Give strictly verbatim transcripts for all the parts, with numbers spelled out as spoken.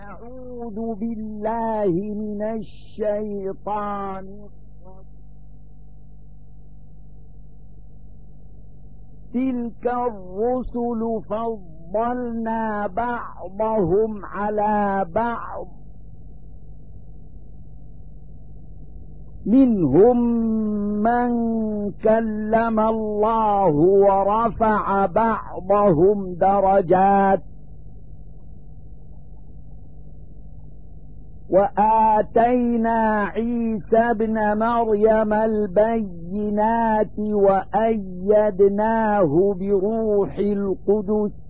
أعوذ بالله من الشيطان الرجيم. تلك الرسل فضلنا بعضهم على بعض منهم من كلم الله ورفع بعضهم درجات وآتينا عيسى ابن مريم البينات وأيدناه بروح القدس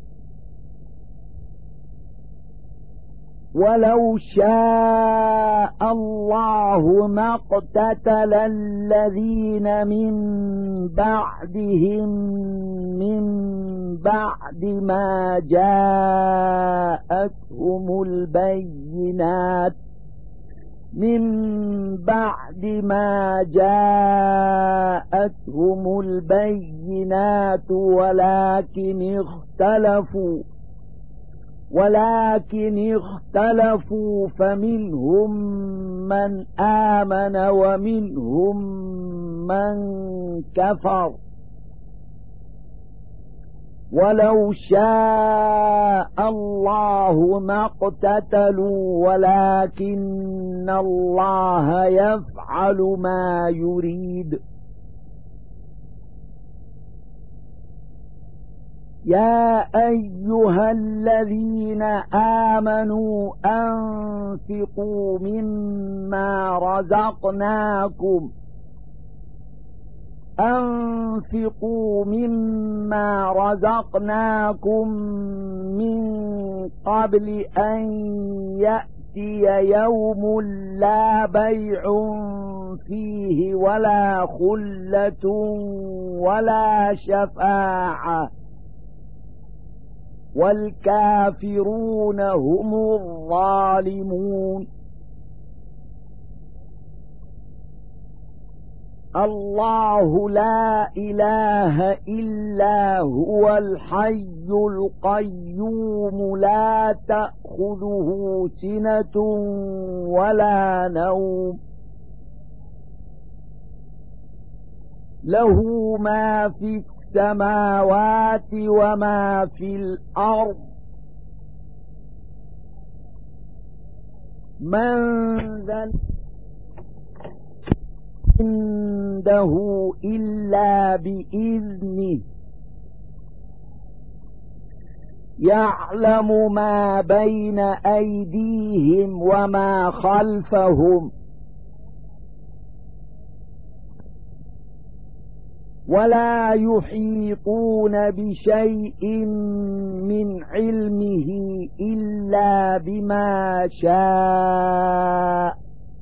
ولو شاء الله ما اقتتل الذين من بعدهم من بعد ما جاءتهم البينات من بعد ما جاءتهم البينات ولكن اختلفوا ولكن اختلفوا فمنهم من آمن ومنهم من كفر ولو شاء الله ما اقتتلوا ولكن الله يفعل ما يريد. يا أيها الذين آمنوا أنفقوا مما رزقناكم أنفقوا مما رزقناكم من قبل أن يأتي يوم لا بيع فيه ولا خلة ولا شفاعة والكافرون هم الظالمون. الله لا إله إلا هو الحي القيوم لا تأخذه سنة ولا نوم له ما في السماوات وما في الأرض من ذا عنده إلا بإذنه يعلم ما بين أيديهم وما خلفهم ولا يحيطون بشيء من علمه إلا بما شاء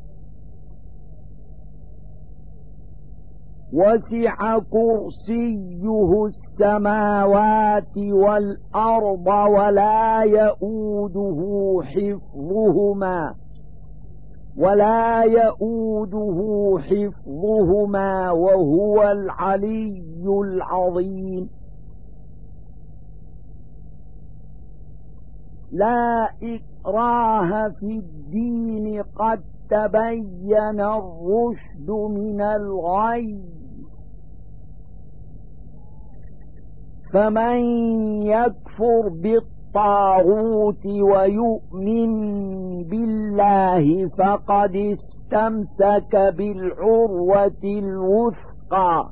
وسع كرسيه السماوات والأرض ولا يؤوده حفظهما ولا يؤوده حفظهما وهو العلي العظيم. لا إكراه في الدين قد تبين الرشد من الغي فمن يكفر بالطاغوت ويؤمن بالله فقد استمسك بالعروة الوثقى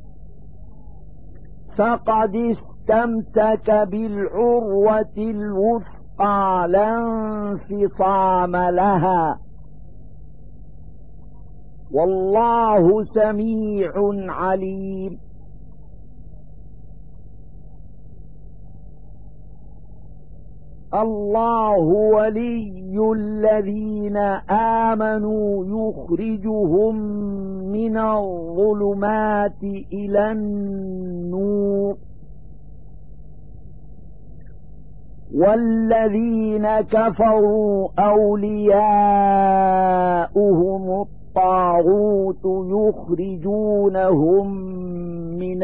فقد استمسك بالعروة الوثقى لا انفصام لها والله سميع عليم. الله ولي الذين آمنوا يخرجهم من الظلمات إلى النور والذين كفروا أولياؤهم الطاغوت يخرجونهم من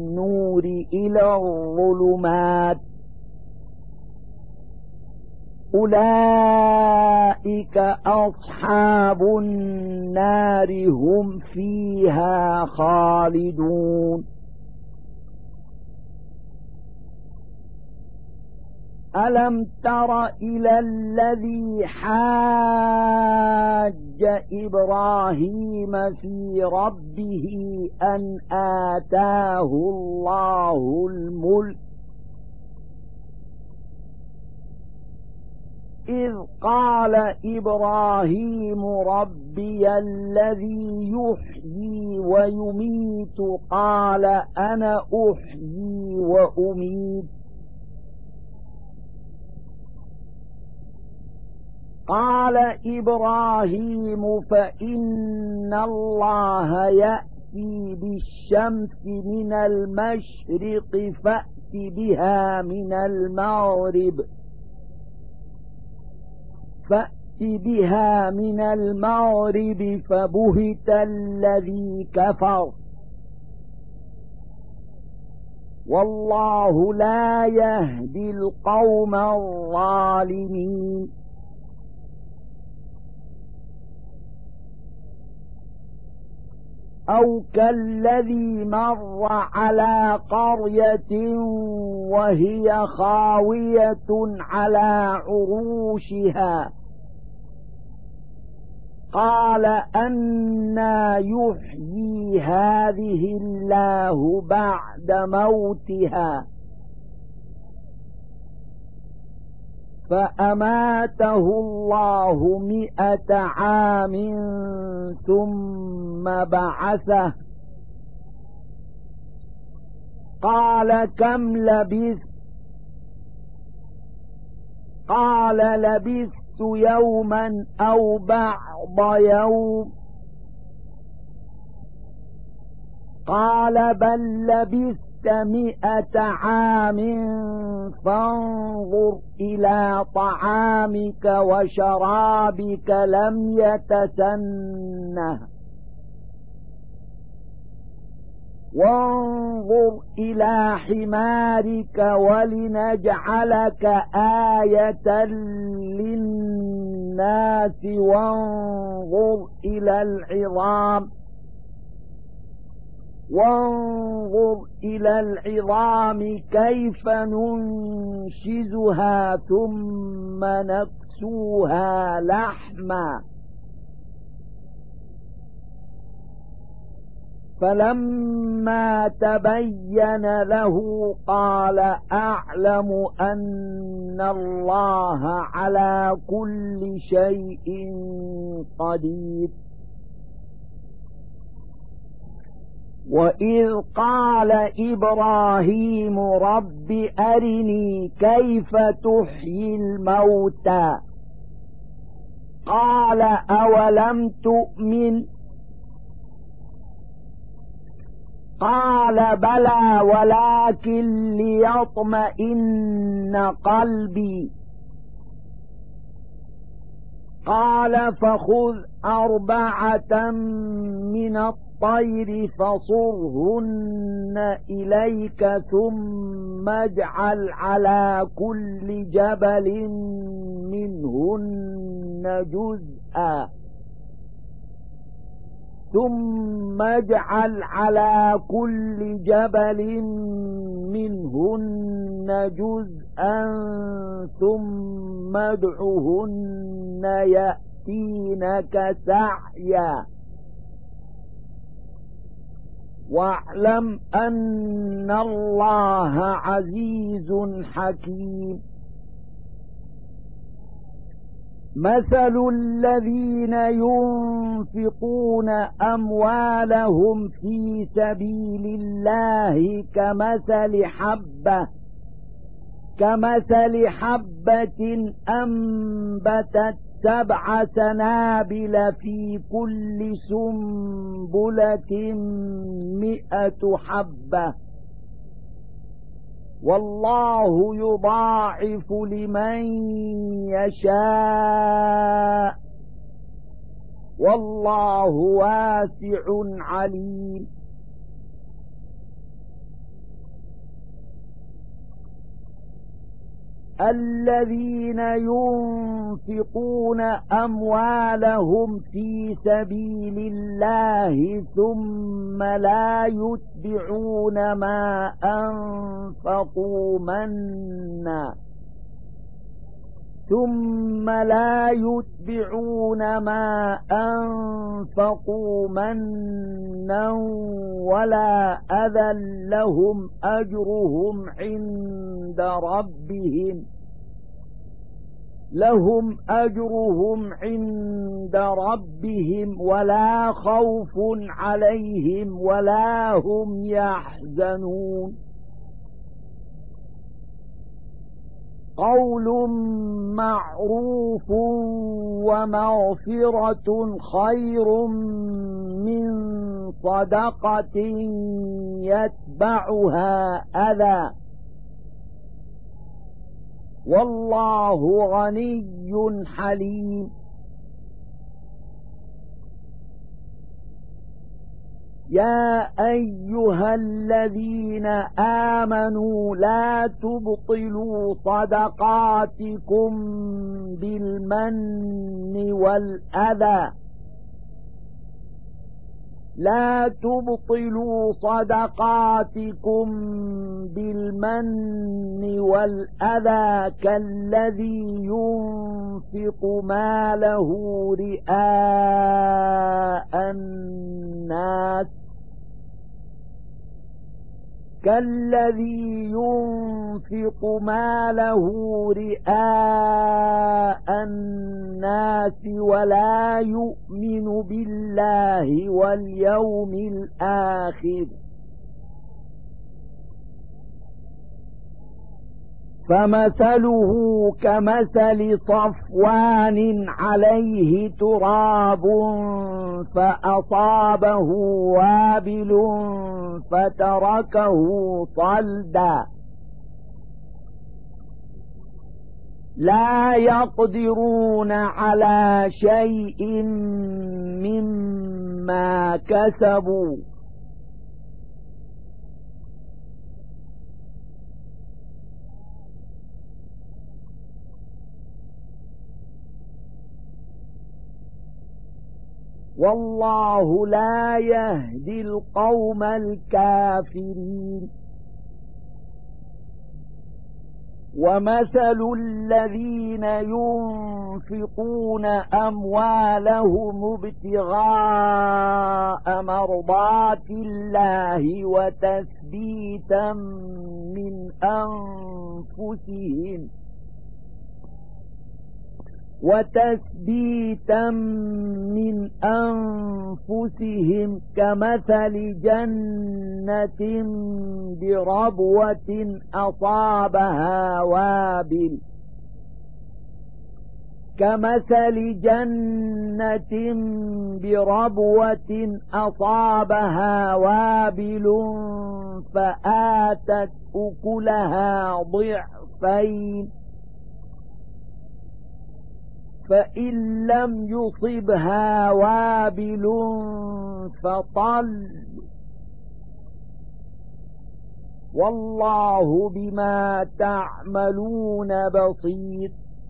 النور إلى الظلمات أولئك أصحاب النار هم فيها خالدون. ألم تر إلى الذي حاج إبراهيم في ربه أن آتاه الله الملك إذ قال إبراهيم ربي الذي يحيي ويميت قال أنا أحيي وأميت قال إبراهيم فإن الله يأتي بالشمس من المشرق فأت بها من المغرب فأت بها من المغرب فبهت الذي كفر والله لا يهدي القوم الظالمين. أو كالذي مر على قرية وهي خاوية على عروشها قال أنى يحيي هذه الله بعد موتها فأماته الله مئة عام ثم بعثه قال كم لبثت قال لبثت يوما أو بعض يوم قال بل لبثت مئة عام فانظر إلى طعامك وشرابك لم يتسنه وانظر إلى حمارك ولنجعلك آية للناس وانظر إلى العظام وانظر إلى العظام كيف ننشزها ثم نكسوها لحما فلما تبين له قال أعلم أن الله على كل شيء قدير. وإذ قال إبراهيم رب أرني كيف تحيي الموتى قال أولم تؤمن قال بلى ولكن ليطمئن قلبي قال فخذ أربعة من الطير فصرهن إليك ثم اجعل على كل جبل منهن جزءا ثم اجعل على كل جبل منهن جزءا ثم ادعهن يأتينك سعيا واعلم أن الله عزيز حكيم. مثل الذين ينفقون أموالهم في سبيل الله كمثل حبة كمثل حبة أنبتت سبع سنابل في كل سنبلة مئة حبة والله يضاعف لمن يشاء والله واسع عليم. الذين ينفقون أموالهم في سبيل الله ثم لا يتبعون ما أنفقوا منا ثم لا يتبعون ما أنفقوا منا ولا أذى لهم أجرهم عند ربهم لهم أجرهم عند ربهم ولا خوف عليهم ولا هم يحزنون قول معروف ومغفرة خير من صدقة يتبعها أذى والله غني حليم يا أيها الذين آمنوا لا تبطلوا صدقاتكم بالمن والأذى لا تبطلوا صدقاتكم بالمن والأذى كالذي ينفق ماله رئاء الناس كالذي ينفق ماله رئاء الناس ولا يؤمن بالله واليوم الآخر فمثله كمثل صفوان عليه تراب فأصابه وابل فتركه صلدا لا يقدرون على شيء مما كسبوا والله لا يهدي القوم الكافرين ومثل الذين ينفقون أموالهم ابتغاء مرضات الله وتثبيتا من أنفسهم وتثبيتا من أنفسهم كمثل جنة بربوة أصابها وابل كمثل جنة بربوة أصابها وابل فآتت أكلها ضعفين فإن لم يصبها وابل فطل والله بما تعملون بصير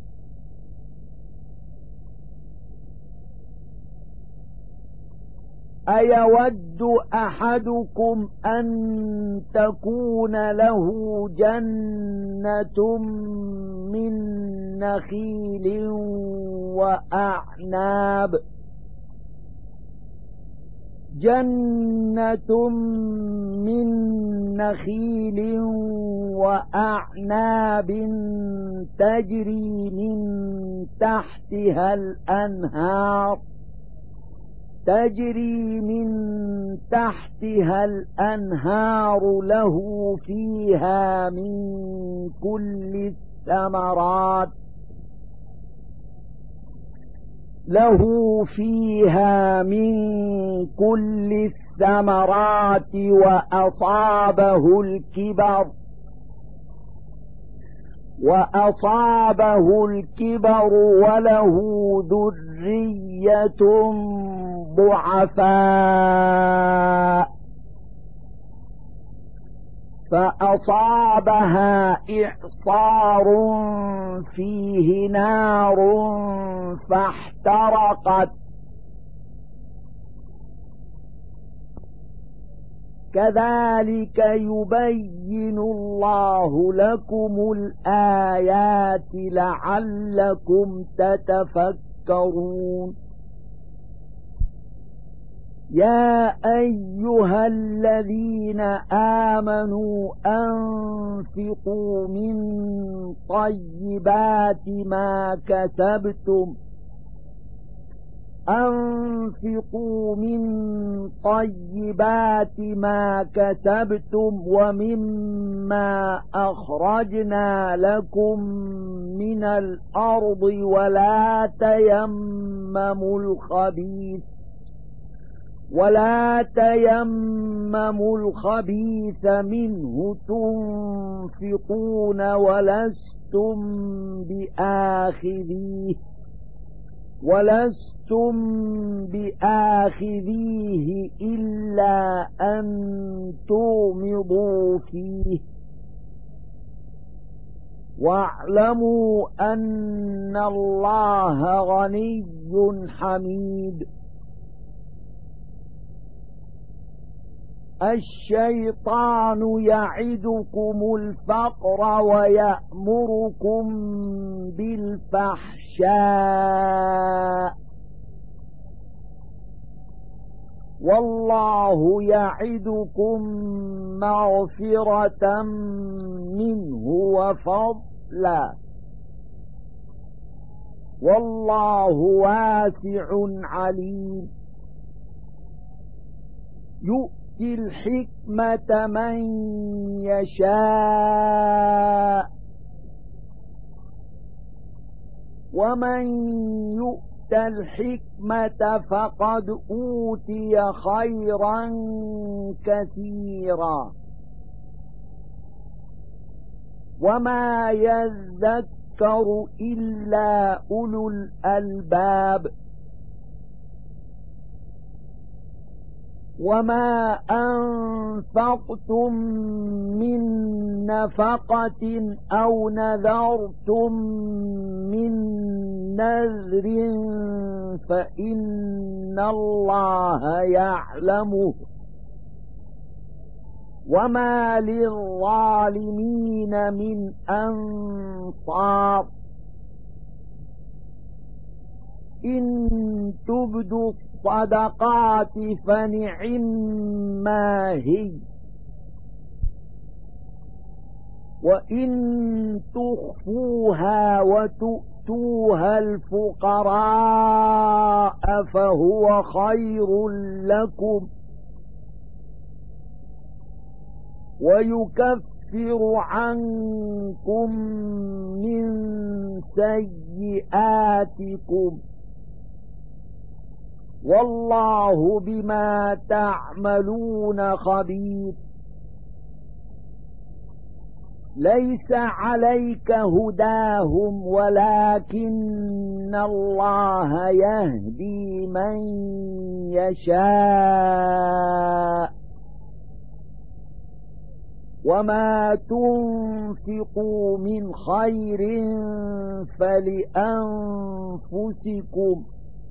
أيود أحدكم أن تكون له جنة من نخيل وأعناب جنة من نخيل وأعناب تجري من تحتها الأنهار تجري من تحتها الأنهار له فيها من كل الثمرات له فيها من كل الثمرات وأصابه الكبر وأصابه الكبر وله ذرية ضعفاء فأصابها إعصار فيه نار فاحترقت كذلك يبين الله لكم الآيات لعلكم تتفكرون يا أيها الذين آمنوا أنفقوا من طيبات ما كسبتم أنفقوا من طيبات ما كسبتم ومما أخرجنا لكم من الأرض ولا تيمموا الخبيث ولا تيمموا الخبيث منه تنفقون ولستم بآخذيه ولستم بآخذيه إلا أن تغمضوا فيه واعلموا أن الله غني حميد الشيطان يعدكم الفقر ويأمركم بالفحشاء والله يعدكم مغفرة منه وفضلا والله واسع عليم يؤتي الحكمة من يشاء ومن يؤت الحكمة فقد أوتي خيرا كثيرا وما يذكر إلا أولو الألباب وما أنفقتم من نفقة أو نذرتم من نذر فإن الله يعلمه وما للظالمين من أنصار إن تبدوا الصدقات فنعما هي وإن تخفوها وتؤتوها الفقراء فهو خير لكم ويكفر عنكم من سيئاتكم والله بما تعملون خبير ليس عليك هداهم ولكن الله يهدي من يشاء وما تنفقوا من خير فلأنفسكم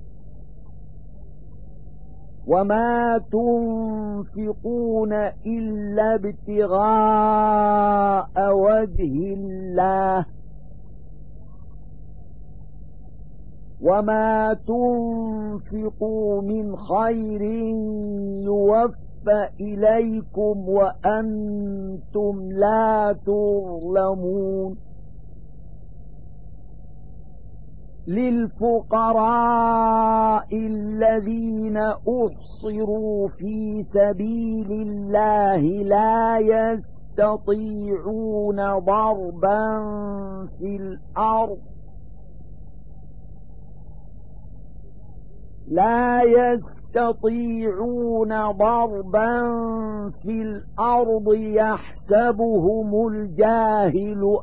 وما تنفقون إلا ابتغاء وجه الله وما تنفقوا من خير يوفى إليكم وأنتم لا تظلمون للفقراء الذين أحصروا في سبيل الله لا يستطيعون ضربا في الأرض لا يستطيعون ضربا في الأرض يحسبهم الجاهل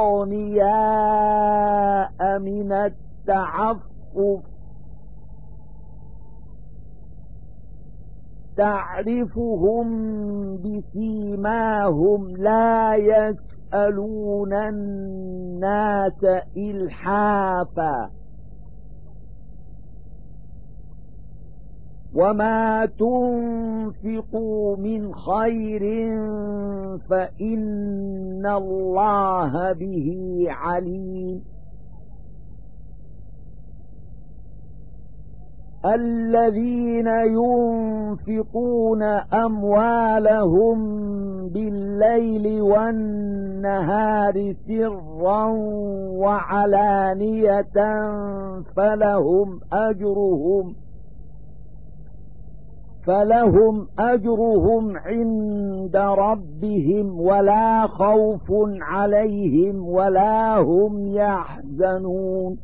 أغنياء من التعفف تعرفهم بسيماهم لا يسألون الناس إلحافا وما تنفقوا من خير فإن الله به عليم. الذين ينفقون أموالهم بالليل والنهار سرا وعلانية فلهم أجرهم فلهم أجرهم عند ربهم ولا خوف عليهم ولا هم يحزنون.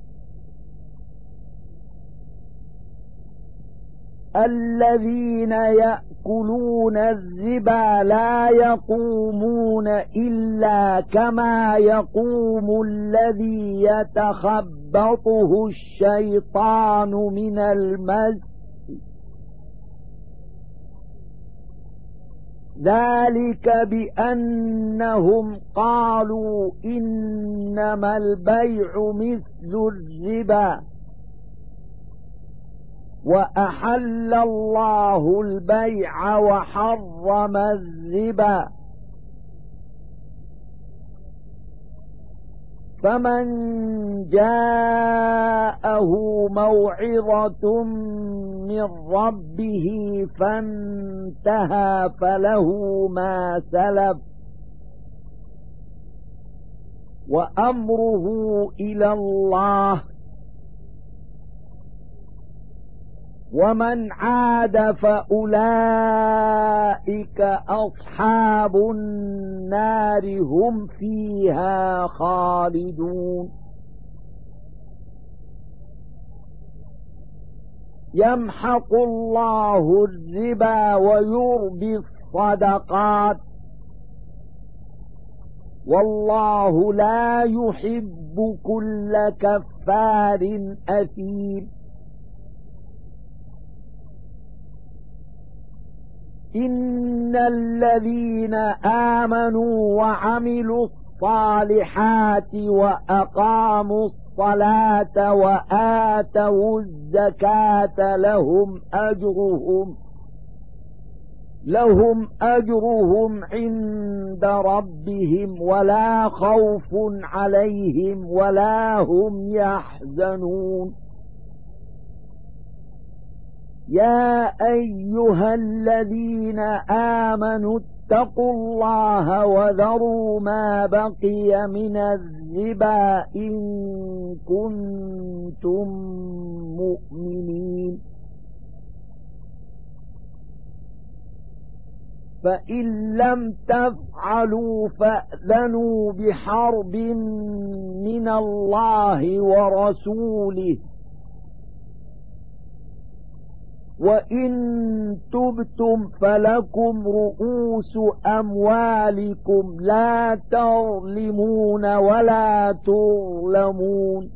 الذين يأكلون الربا لا يقومون إلا كما يقوم الذي يتخبطه الشيطان من المس، ذلك بأنهم قالوا إنما البيع مثل الربا وأحل الله البيع وحرم الربا، فمن جاءه موعظة من ربه فانتهى فله ما سلف وأمره إلى الله، ومن عاد فأولئك أصحاب النار هم فيها خالدون. يمحق الله الربا ويربي الصدقات والله لا يحب كل كفار أثيم. إن الذين آمنوا وعملوا الصالحات وأقاموا الصلاة وآتوا الزكاة لهم أجرهم لهم أجرهم عند ربهم ولا خوف عليهم ولا هم يحزنون. يا أيها الذين آمنوا اتقوا الله وذروا ما بقي من الربا إن كنتم مؤمنين، فإن لم تفعلوا فأذنوا بحرب من الله ورسوله، وإن تبتم فلكم رؤوس أموالكم لا تظلمون ولا تظلمون.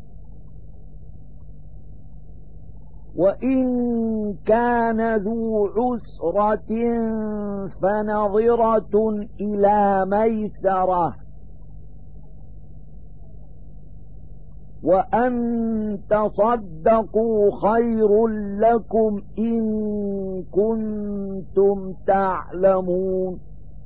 وإن كان ذو عسرة فنظرة إلى ميسرة، وأن تصدقوا خير لكم إن كنتم تعلمون.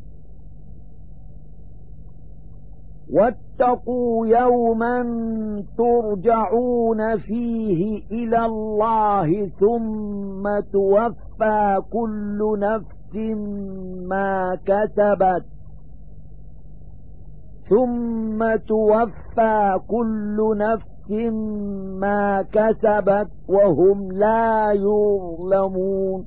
واتقوا يوما ترجعون فيه إلى الله ثم توفى كل نفس ما كسبت ثم توفى كل نفس ما كسبت وهم لا يظلمون.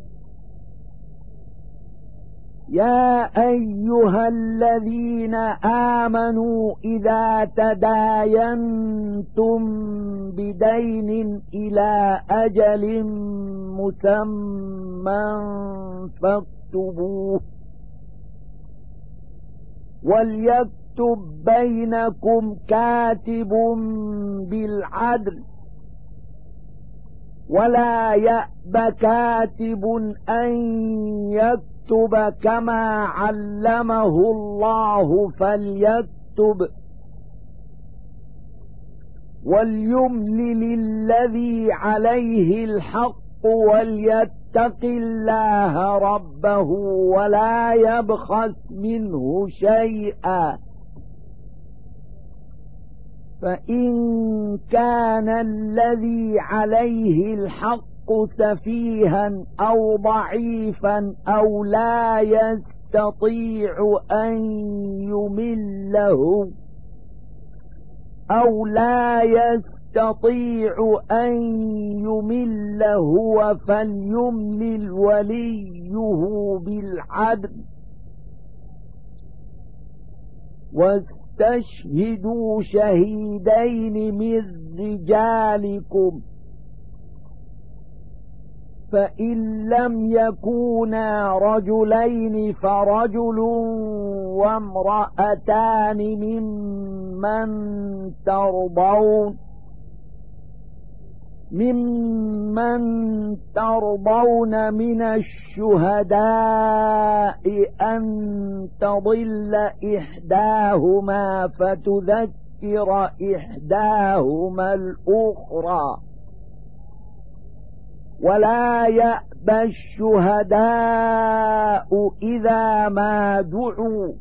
يا أيها الذين آمنوا إذا تداينتم بدين إلى أجل مسمى فاكتبوه، وليكتب بينكم كاتب بالعدل ولا يأب كاتب أن يكتب كما علمه الله فليكتب وليملل الذي عليه الحق وليتق الله ربه ولا يبخس منه شيئا فإن كان الذي عليه الحق سفيها أو ضعيفا أو لا يستطيع أن يمله أو لا يستطيع أن يمل هو فليملل وليه بالعدل واستشهدوا شهيدين من رجالكم فإن لم يكونا رجلين فرجل وامرأتان ممن ترضون ممن ترضون من الشهداء أن تضل إحداهما فتذكر إحداهما الأخرى ولا يأبى الشهداء إذا ما دعوا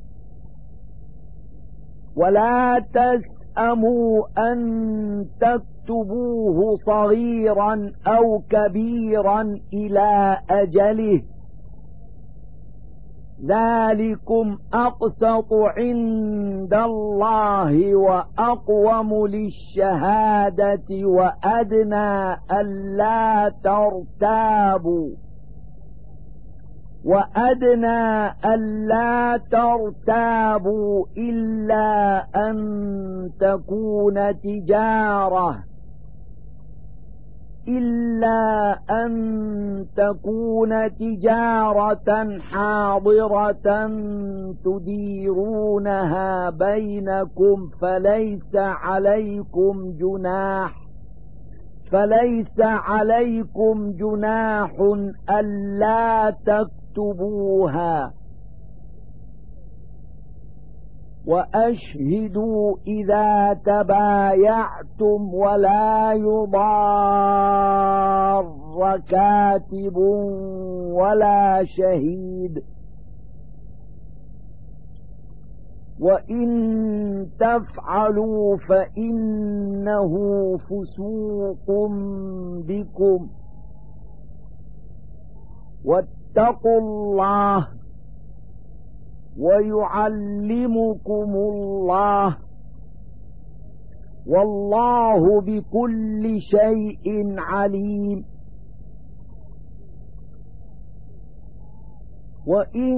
ولا تسأموا أن تكتبوه صغيرا أو كبيرا إلى أجله ذلكم أقسط عند الله وأقوم للشهادة وأدنى ألا ترتابوا وأدنى ألا ترتابوا إلا أن تكون تجارة إلا أن تكون تجارة حاضرة تديرونها بينكم فليس عليكم جناح فليس عليكم جناح ألا تكتبوها وأشهدوا إذا تبايعتم ولا يضار كاتب ولا شهيد وإن تفعلوا فإنه فسوق بكم واتقوا الله ويعلمكم الله والله بكل شيء عليم وإن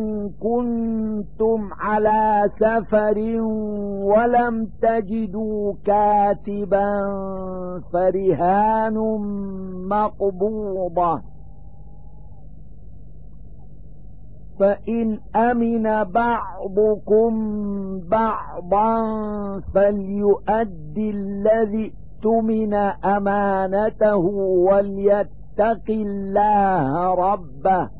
كنتم على سفر ولم تجدوا كاتبا فرهان مقبوضة فإن أمن بعضكم بعضا فليؤدي الذي اؤتمن أمانته وليتق الله ربه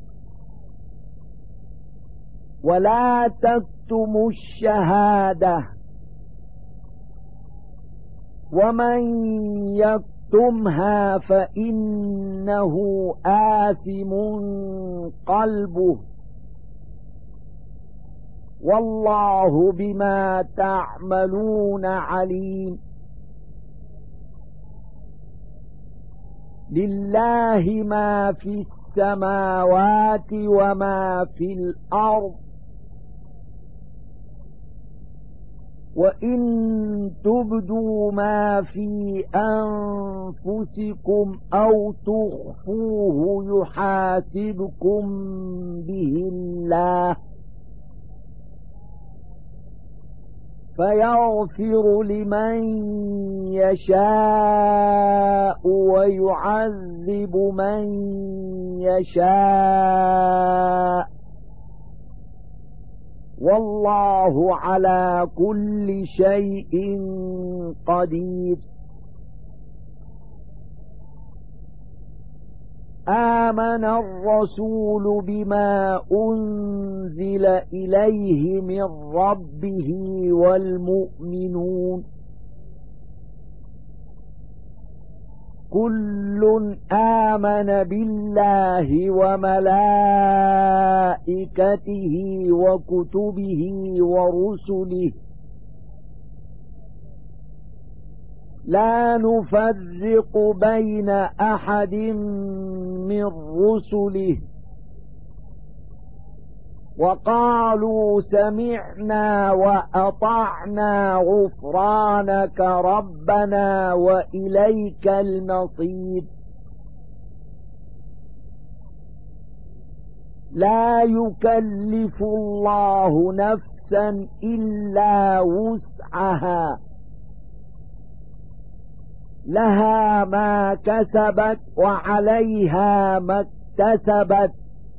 ولا تكتموا الشهادة ومن يكتمها فإنه آثم قلبه والله بما تعملون عليم لله ما في السماوات وما في الأرض وإن تبدوا ما في أنفسكم أو تخفوه يحاسبكم به الله فيغفر لمن يشاء ويعذب من يشاء والله على كل شيء قدير آمن الرسول بما أنزل إليه من ربه والمؤمنون كل آمن بالله وملائكته وكتبه ورسله لا نفرق بين أحد من رسله وقالوا سمعنا وأطعنا غفرانك ربنا وإليك المصير لا يكلف الله نفسا إلا وسعها لها ما كسبت وعليها ما اكتسبت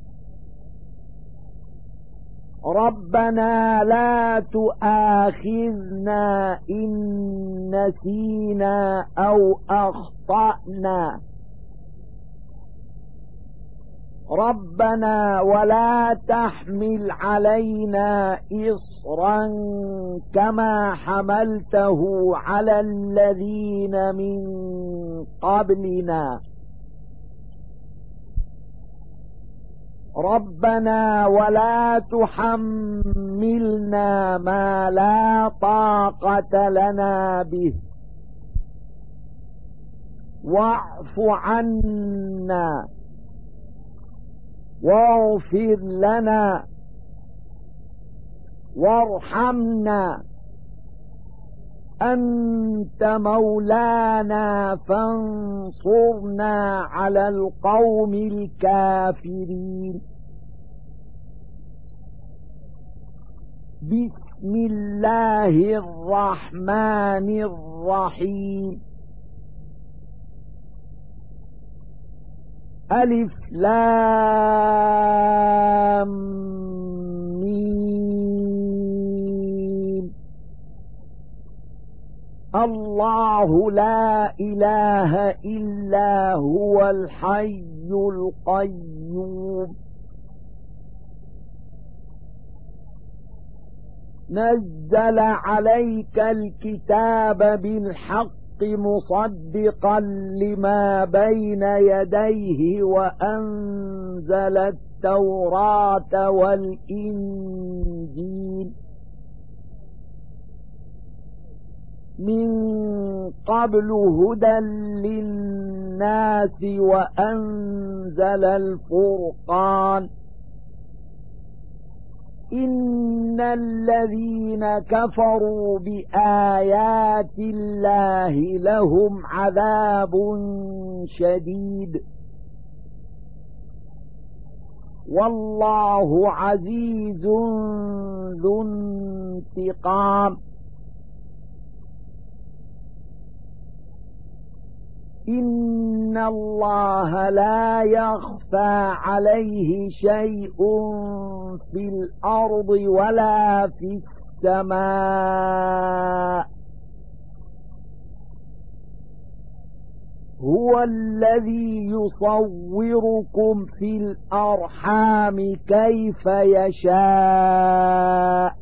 ربنا لا تؤاخذنا إن نسينا أو أخطأنا ربنا ولا تحمل علينا إصرا كما حملته على الذين من قبلنا ربنا ولا تحملنا ما لا طاقة لنا به واعف عنا واغفر لنا وارحمنا أنت مولانا فانصرنا على القوم الكافرين بسم الله الرحمن الرحيم ألف لام ميم الله لا إله إلا هو الحي القيوم نزل عليك الكتاب بالحق مصدقا لما بين يديه وأنزل التوراة والإنجيل من قبل هدى للناس وأنزل الفرقان إن الذين كفروا بآيات الله لهم عذاب شديد والله عزيز ذو انتقام إن الله لا يخفى عليه شيء في الأرض ولا في السماء هو الذي يصوركم في الأرحام كيف يشاء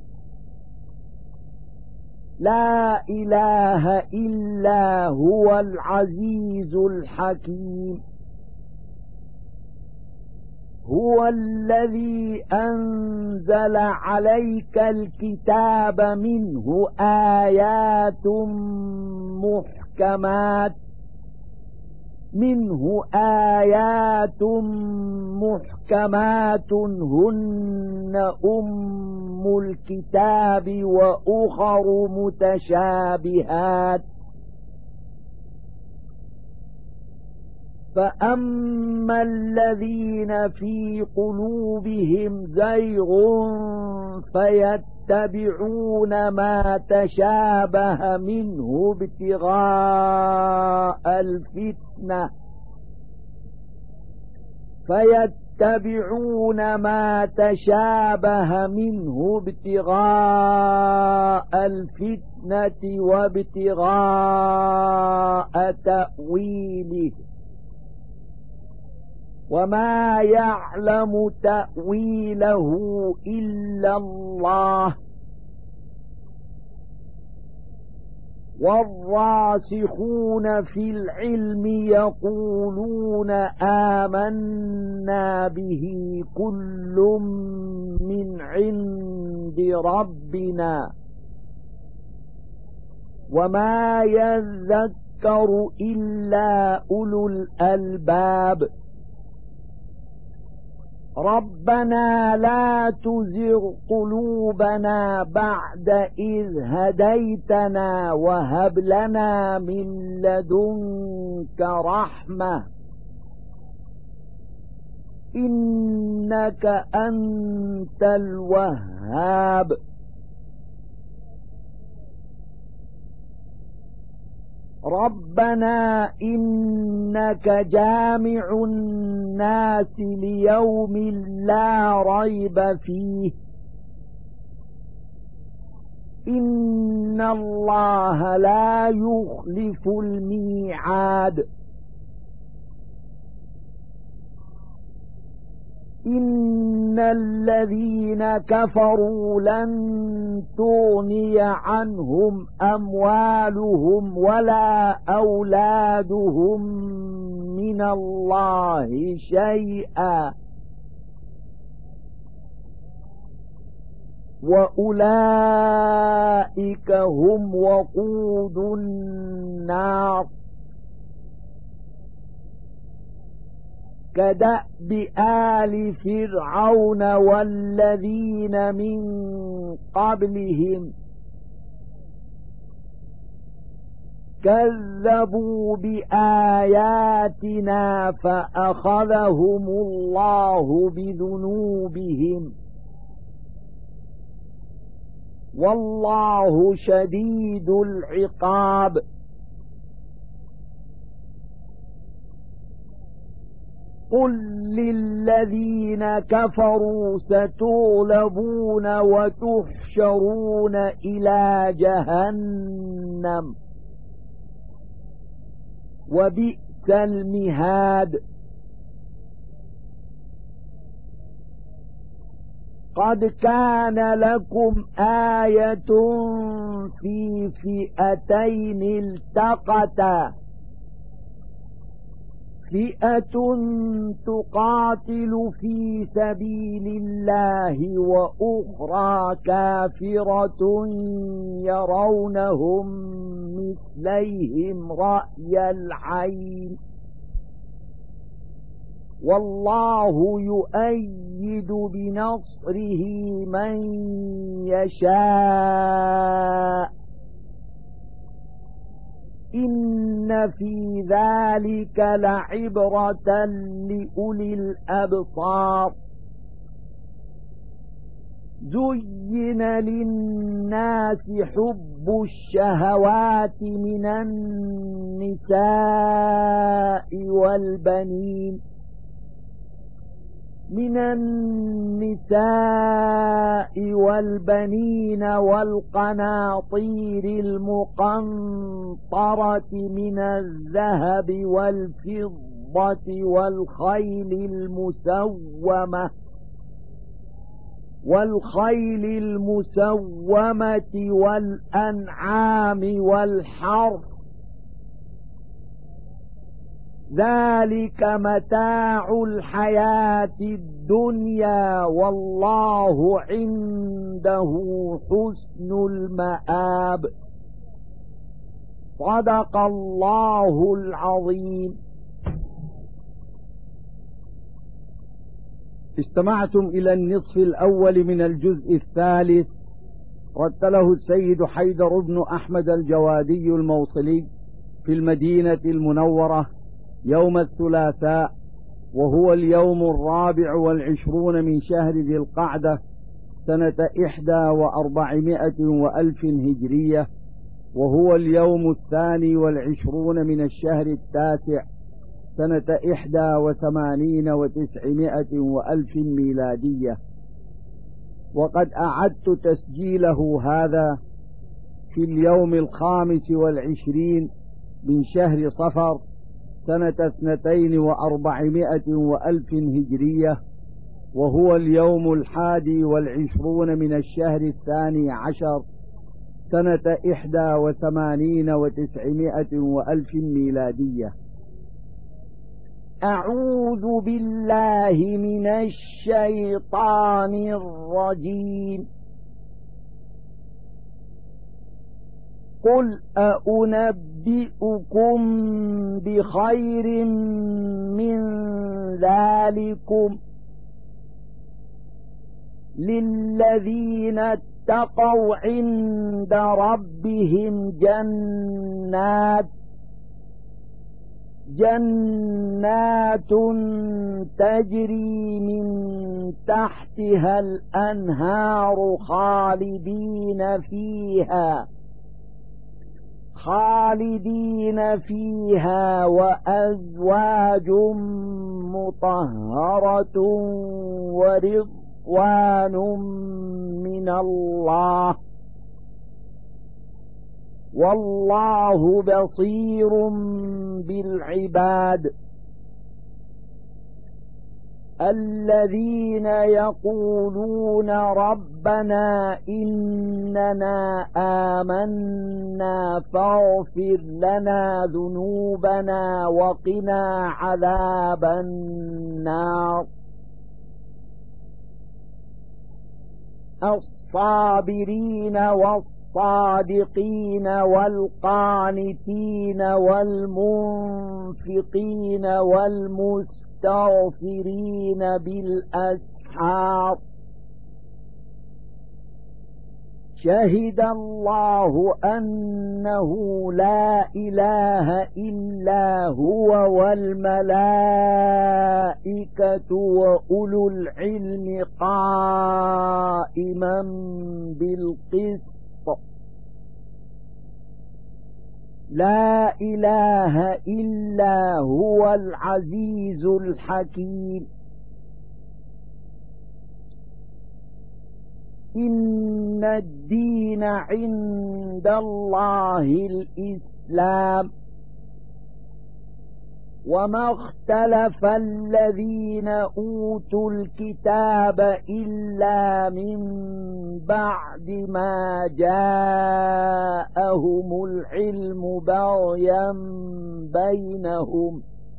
لا إله إلا هو العزيز الحكيم هو الذي أنزل عليك الكتاب منه آيات محكمات منه آيات محكمات هن أم الكتاب وأخر متشابهات فأما الذين في قلوبهم زيغ فيتبعون ما تشابه منه ابتغاء الفتنة فيتبعون ما تشابه منه ابتغاء الفتنة وابتغاء تأويله وما يعلم تأويله إلا الله والراسخون في العلم يقولون آمنا به كل من عند ربنا وما يذكر إلا أولو الألباب ربنا لا تزغ قلوبنا بعد إذ هديتنا وهب لنا من لدنك رحمة إنك أنت الوهاب ربنا إنك جامع الناس ليوم لا ريب فيه إن الله لا يخلف الميعاد إن الذين كفروا لن تغني عنهم أموالهم ولا أولادهم من الله شيئا وأولئك هم وقود النار كدأب آل فرعون والذين من قبلهم كذبوا بآياتنا فأخذهم الله بذنوبهم والله شديد العقاب قل للذين كفروا ستغلبون وتحشرون إلى جهنم وبئس المهاد قد كان لكم آية في فئتين التقتا فئة تقاتل في سبيل الله وأخرى كافرة يرونهم مثليهم رأي العين والله يؤيد بنصره من يشاء إن في ذلك لعبرة لأولي الأبصار زين للناس حب الشهوات من النساء والبنين من النساء والبنين والقناطير المقنطرة من الذهب والفضة والخيل المسومة والخيل المسومة والأنعام والحرث ذلك متاع الحياة الدنيا والله عنده حسن المآب صدق الله العظيم. استمعتم إلى النصف الأول من الجزء الثالث، رتله السيد حيدر بن أحمد الجوادي الموصلي في المدينة المنورة يوم الثلاثاء، وهو اليوم الرابع والعشرون من شهر ذي القعدة سنة إحدى وأربعمائة وألف هجرية، وهو اليوم الثاني والعشرون من الشهر التاسع سنة إحدى وثمانين وتسعمائة وألف ميلادية. وقد أعدت تسجيله هذا في اليوم الخامس والعشرين من شهر صفر سنة اثنتين وأربعمائة وألف هجرية، وهو اليوم الحادي والعشرون من الشهر الثاني عشر سنة إحدى وثمانين وتسعمائة وألف ميلادية. أعوذ بالله من الشيطان الرجيم. قل أنبئكم بخير من ذلكم للذين اتقوا عند ربهم جنات جنات تجري من تحتها الأنهار خالدين فيها خالدين فيها وأزواج مطهرة ورضوان من الله والله بصير بالعباد. الذين يقولون ربنا إننا آمنا فاغفر لنا ذنوبنا وقنا عذاب النار. الصابرين والصادقين والقانتين والمنفقين والمستغفرين بالأسحار. شهد الله أنه لا إله إلا هو والملائكة وأولو العلم قائما بالقسط. لا إله إلا هو العزيز الحكيم. إن الدين عند الله الإسلام. وما اختلف الذين أوتوا الكتاب إلا من بعد ما جاءهم العلم بغيا بينهم.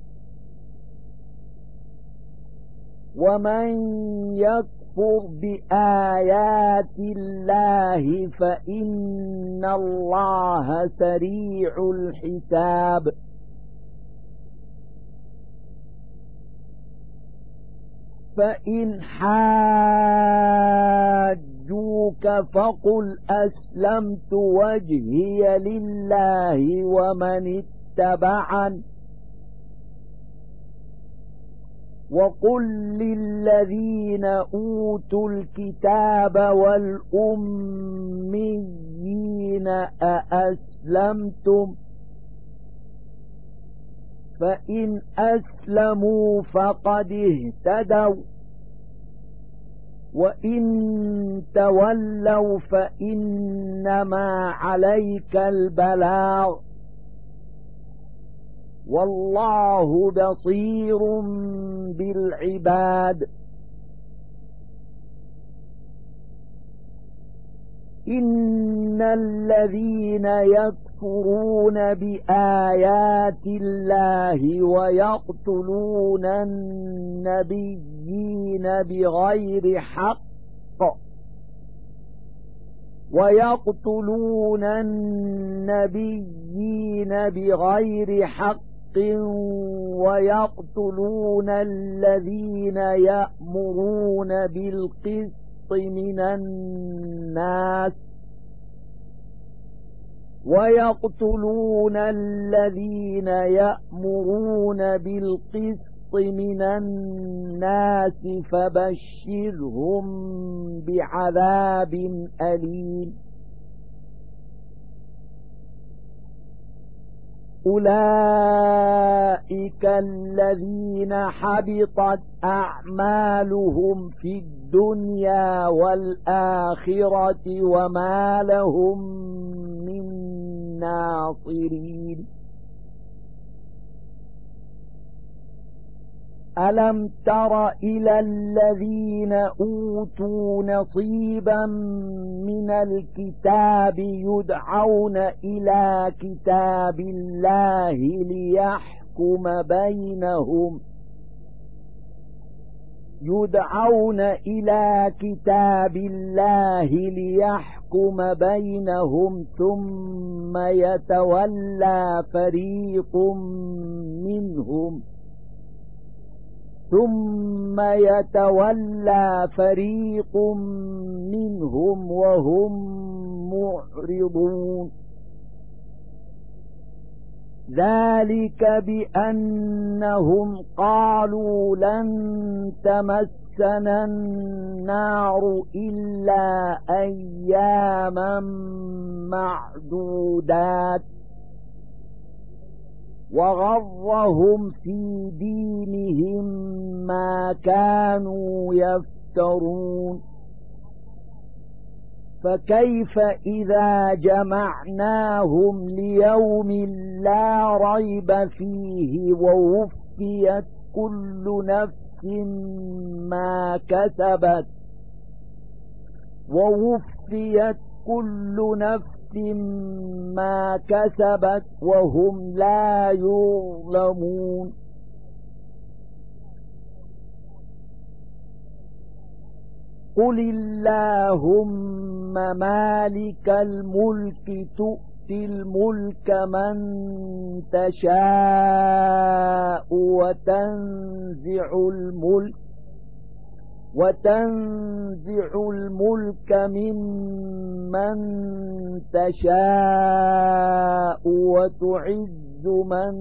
ومن يكفر بآيات الله فإن الله سريع الحساب. فإن حاجوك فقل أسلمت وجهي لله ومن اتبعني وقل للذين أوتوا الكتاب والأميين أأسلمتم فإن أسلموا فقد اهتدوا وإن تولوا فإنما عليك البلاغ والله بصير بالعباد. إن الذين يكفرون بآيات الله ويقتلون النبيين بغير حق ويقتلون النبيين بغير حق ويقتلون الذين يأمرون بالقسط من الناس ويقتلون الذين يأمرون بالقسط من الناس فبشرهم بعذاب أليم. أولئك الذين حبطت أعمالهم في الدنيا والآخرة وما لهم من ناصرين. ألم تر إلى الذين أوتوا نصيبا من الكتاب يدعون إلى كتاب الله ليحكم بينهم يدعون إلى كتاب الله ليحكم بينهم ثم يتولى فريق منهم ثم يتولى فريق منهم وهم معرضون ذلك بأنهم قالوا لن تمسنا النار إلا أياما معدودات وغرهم في دينهم ما كانوا يفترون فكيف إذا جمعناهم ليوم لا ريب فيه ووفيت كل نفس ما كسبت ووفيت كل نفس ما كسبت وهم لا يظلمون قل اللهم مالك الملك تؤتي الملك من تشاء وتنزع الملك وتنزع الملك ممن تشاء وتعز من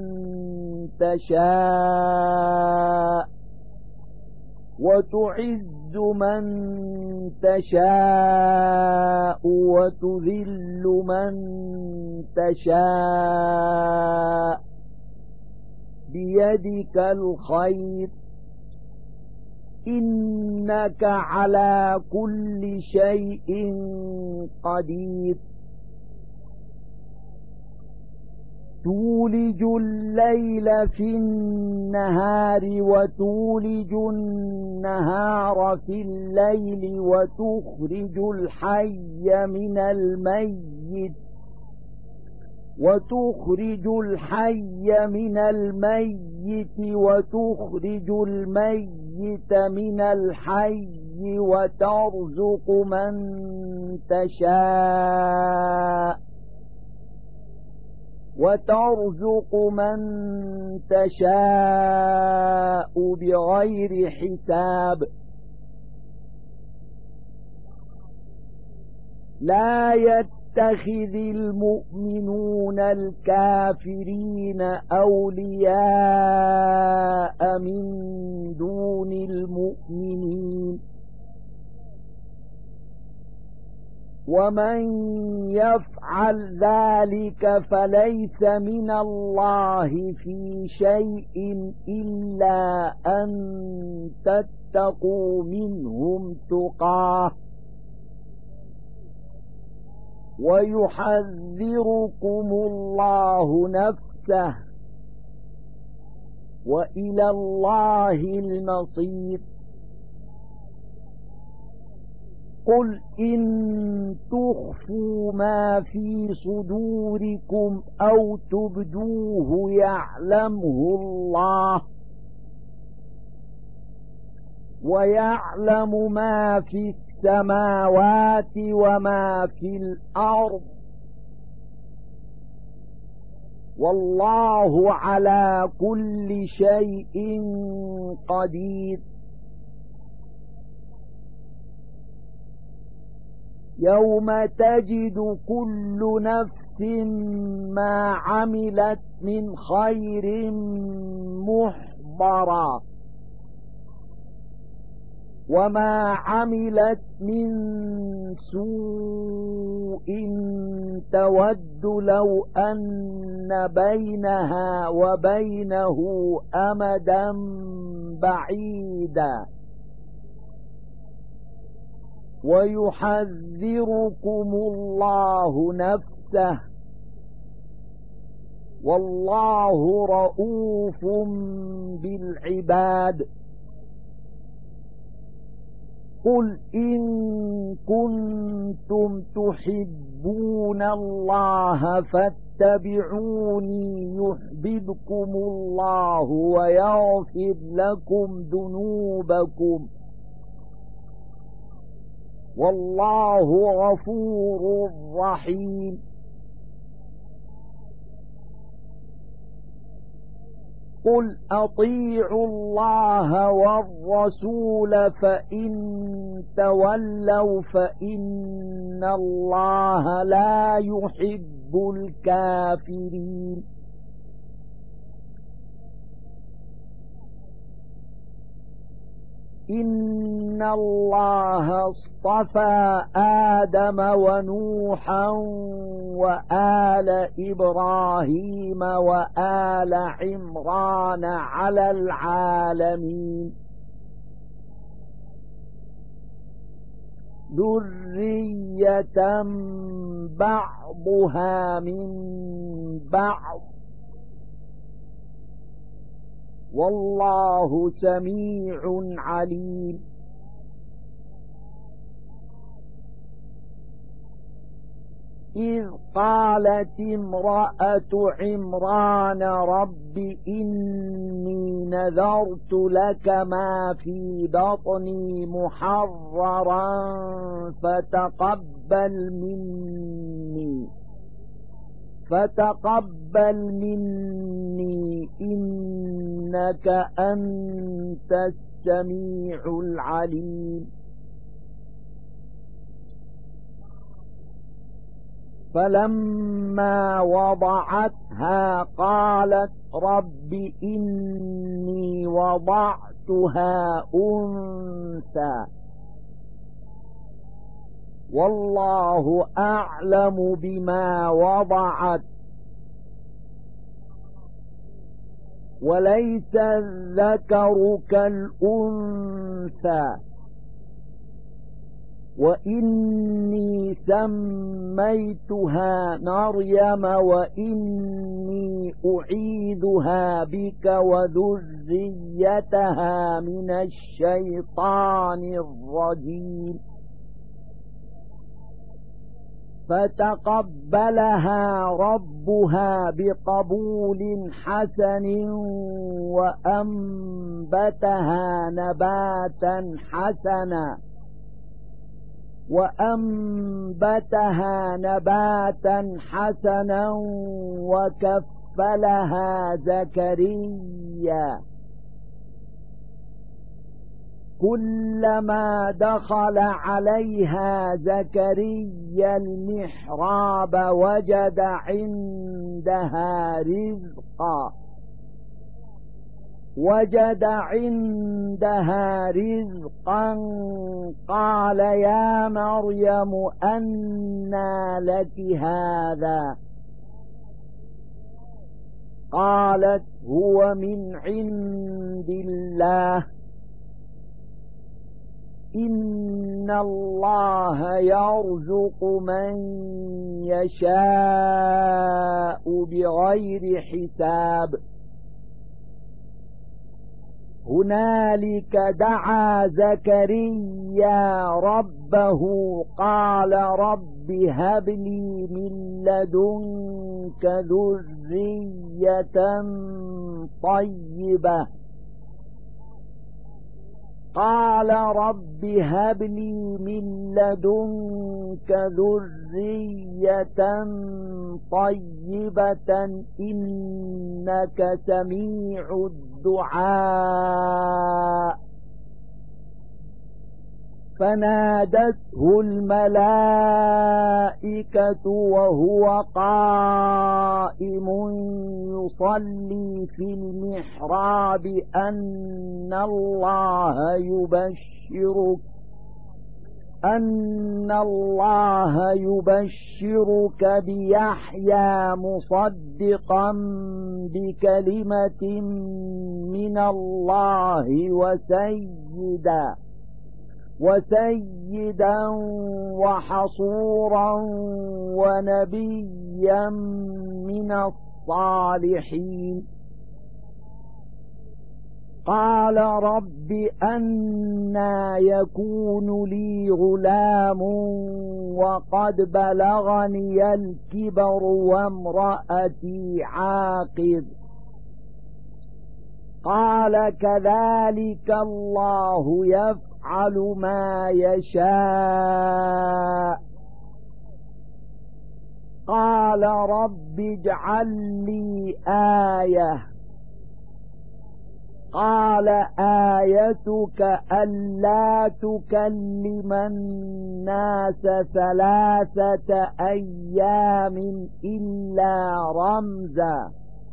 تشاء وتعز من تشاء وتذل من تشاء بيدك الخير إنك على كل شيء قدير تولج الليل في النهار وتولج النهار في الليل وتخرج الحي من الميت وتخرج الحي من الميت وتخرج الميت من الحي وترزق من تشاء وترزق من تشاء بغير حساب لا يتخذ المؤمنون الكافرين أولياء من دون المؤمنين ومن يفعل ذلك فليس من الله في شيء إلا أن تتقوا منهم تقاه ويحذركم الله نفسه وإلى الله المصير قل إن تخفوا ما في صدوركم أو تبدوه يعلمه الله ويعلم ما في السماوات وما في الأرض والله على كل شيء قدير يوم تجد كل نفس ما عملت من خير محضرا وما عملت من سوء تود لو أن بينها وبينه أمدا بعيدا ويحذركم الله نفسه والله رؤوف بالعباد. قل إن كنتم تحبون الله فاتبعوني يحببكم الله ويغفر لكم ذنوبكم والله غفور رحيم. قل أطيعوا الله والرسول فإن تولوا فإن الله لا يحب الكافرين. إن الله اصطفى آدم ونوحا وآل إبراهيم وآل عمران على العالمين ذرية بعضها من بعض والله سميع عليم. إذ قالت امرأة عمران رب إني نذرت لك ما في بطني محررا فتقبل مني فتقبل مني إنك أنت السميع العليم. فلما وضعتها قالت رب إني وضعتها أنثى والله أعلم بما وضعت وليس الذكر كالأنثى وإني سميتها مريم وإني أعيذها بك وذريتها من الشيطان الرجيم. فتقبلها ربها بقبول حسن وأنبتها نباتا حسنا وأنبتها نباتا حسنا وكفلها زكريا كلما دخل عليها زكريا المحراب وجد عندها رزقا وجد عندها رزقا قال يا مريم أنى لك هذا قالت هو من عند الله إن الله يرزق من يشاء بغير حساب. هنالك دعا زكريا ربه قال رب هب لي من لدنك ذرية طيبة قال رب هب لي من لدنك ذرية طيبة إنك سميع الدعاء. فنادته الملائكة وهو قائم يصلي في المحراب أن الله يبشرك أن الله يبشرك بيحيى مصدقا بكلمة من الله وسيدا وسيدا وحصورا ونبيا من الصالحين. قال رب أنى يكون لي غلام وقد بلغني الكبر وامرأتي عاقر. قال كذلك الله يفعل ما يشاء. قال رب اجعل لي آية. قال آيتك ألا تكلم الناس ثلاثة أيام إلا رمزا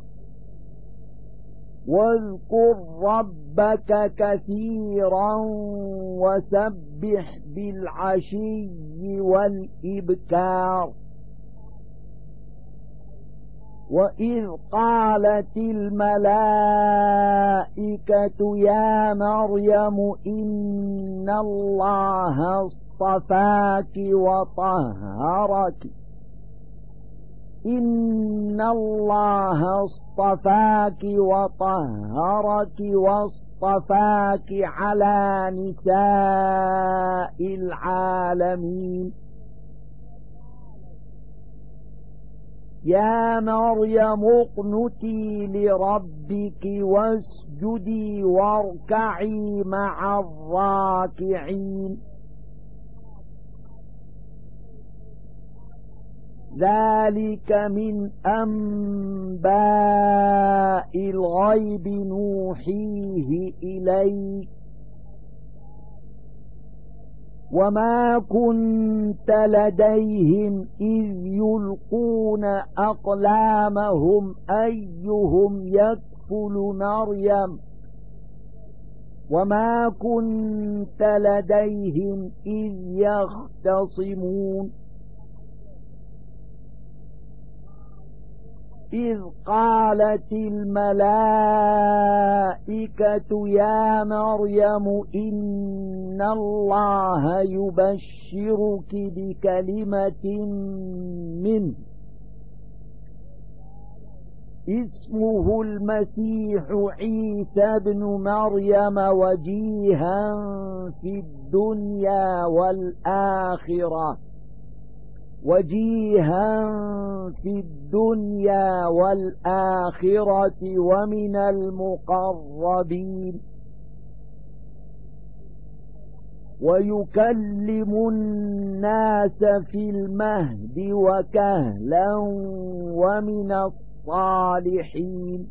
واذكر ربك كثيرا وسبح بالعشي والإبكار. وإذ قالت الملائكة يا مريم إن الله اصطفاك وطهرك إن الله اصطفاك وطهرك واصطفاك على نساء العالمين. يا مريم اقنتي لربك واسجدي واركعي مع الراكعين. ذلك من أنباء الغيب نوحيه إليك وما كنت لديهم إذ يلقون أقلامهم أيهم يكفل مريم وما كنت لديهم إذ يختصمون. إذ قالت الملائكة يا مريم إن الله يبشرك بكلمة منه اسمه المسيح عيسى بن مريم وجيها في الدنيا والآخرة وجيها في الدنيا والآخرة ومن المقربين ويكلم الناس في المهد وكهلا ومن الصالحين.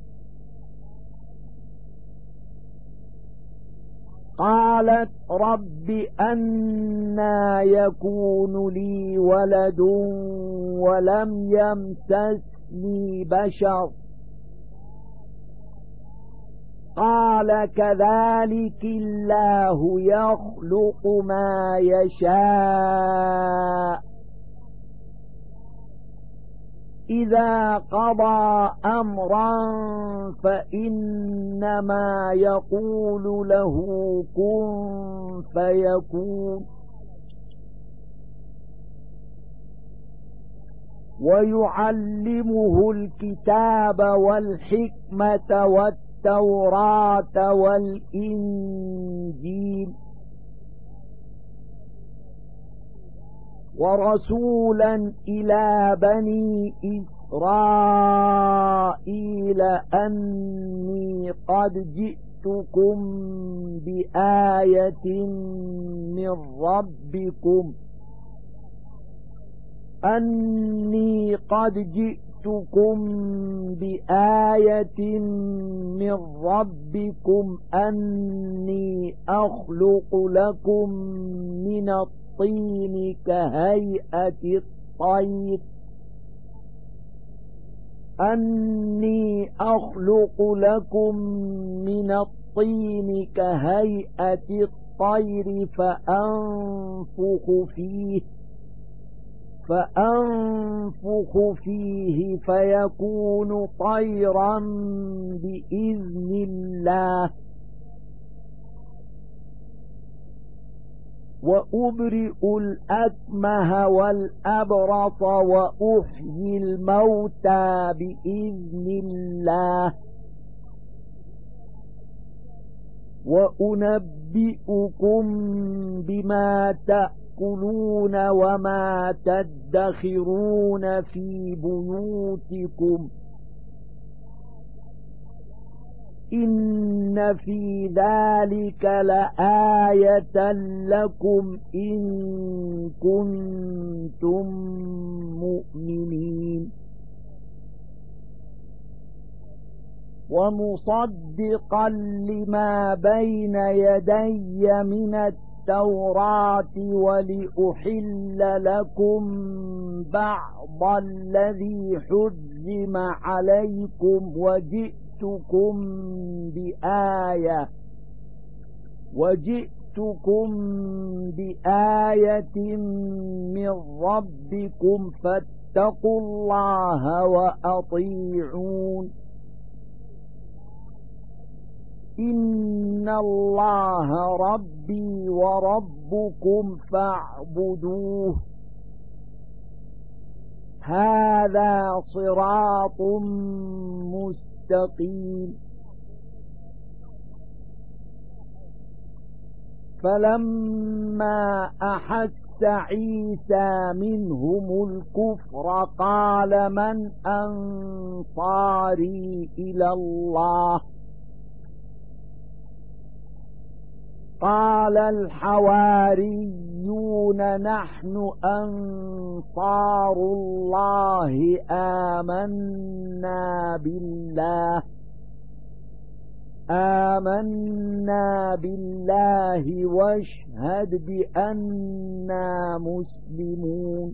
قالت رب أنى يكون لي ولد ولم يمسسني بشر قال كذلك الله يخلق ما يشاء إذا قضى أمرا فإنما يقول له كن فيكون. ويعلمه الكتاب والحكمة والتوراة والإنجيل ورسولا إلى بني إسرائيل أني قد جئتكم بآية من ربكم أني قد جئتكم بآية من ربكم أني أخلق لكم من الطين كهيئة الطير أني أخلق لكم من الطين كهيئة الطير فأنفخ فيه فأنفخ فيه فيكون طيرا بإذن الله وأبرئ الأكمه والأبرص وأحيي الموتى بإذن الله وأنبئكم بما تأكلون وما تدخرون في بيوتكم إن في ذلك لآية لكم إن كنتم مؤمنين ومصدقا لما بين يدي من التوراة ولأحل لكم بعض الذي حرم عليكم وجئتكم بآية وجئتكم بآية من ربكم فاتقوا الله وأطيعون إن الله ربي وربكم فاعبدوه هذا صراط مستقيم فلما أحس عيسى منهم الكفر قال من أنصاري إلى الله قال الحواريون نحن أنصار الله آمنا بالله آمنا بالله واشهد بأننا مسلمون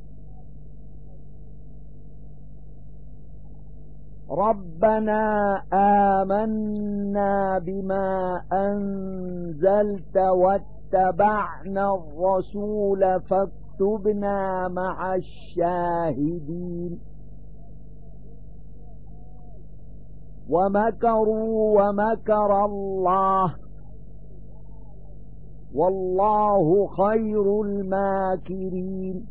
ربنا آمنا بما أنزلت واتبعنا الرسول فاكتبنا مع الشاهدين ومكروا ومكر الله والله خير الماكرين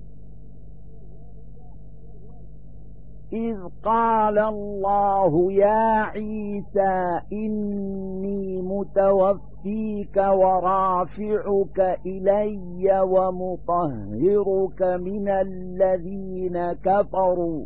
إذ قال الله يا عيسى إني متوفيك ورافعك إلي ومطهرك من الذين كفروا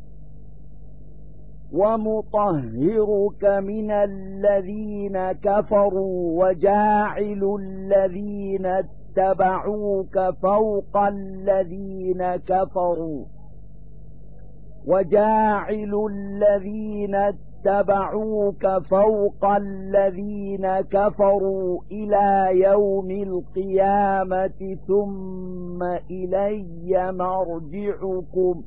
ومطهرك من الذين كفروا وجاعل الذين اتبعوك فوق الذين كفروا وجاعل الذين اتبعوك فوق الذين كفروا إلى يوم القيامة ثم إلي مرجعكم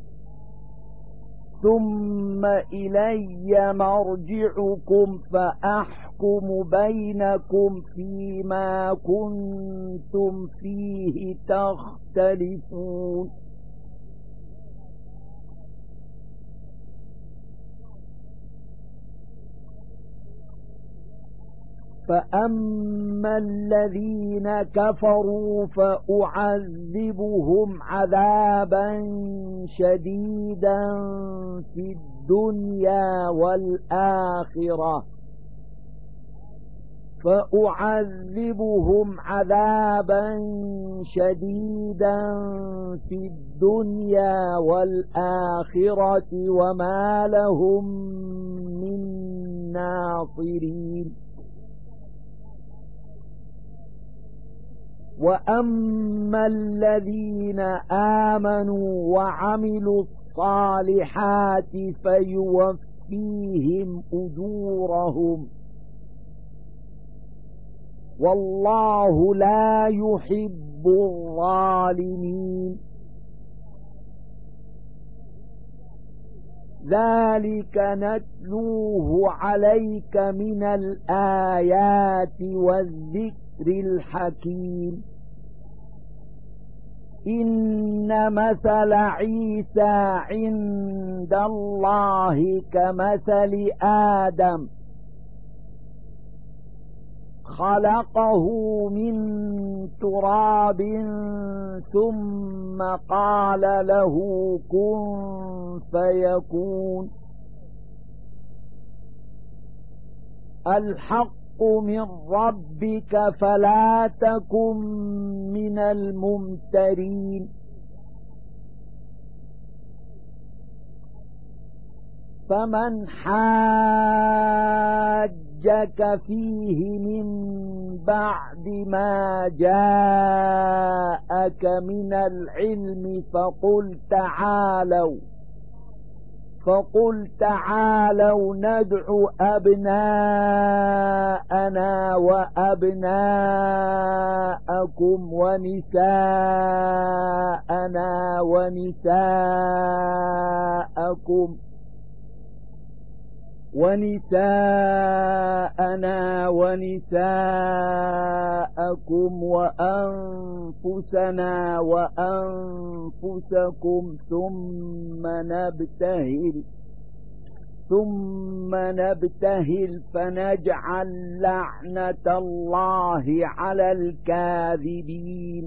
ثم إلي مرجعكم فأحكم بينكم فيما كنتم فيه تختلفون فأما الذين كفروا فأعذبهم عذابا شديدا في الدنيا والآخرة فأعذبهم عذابا شديدا في الدنيا والآخرة وما لهم من ناصرين وأما الذين آمنوا وعملوا الصالحات فيوفيهم أجورهم والله لا يحب الظالمين ذلك نتلوه عليك من الآيات والذكر الحكيم إن مثل عيسى عند الله كمثل آدم خلقه من تراب ثم قال له كن فيكون الحق من ربك فلا تكن من الممترين فمن حاجك فيه من بعد ما جاءك من العلم فقل تعالوا فقل تعالوا ندع أبناءنا وأبناءكم ونساءنا ونساءكم ونساءنا ونساءكم وأنفسنا وأنفسكم ثم نبتهل ثم نبتهل فنجعل لعنة الله على الكاذبين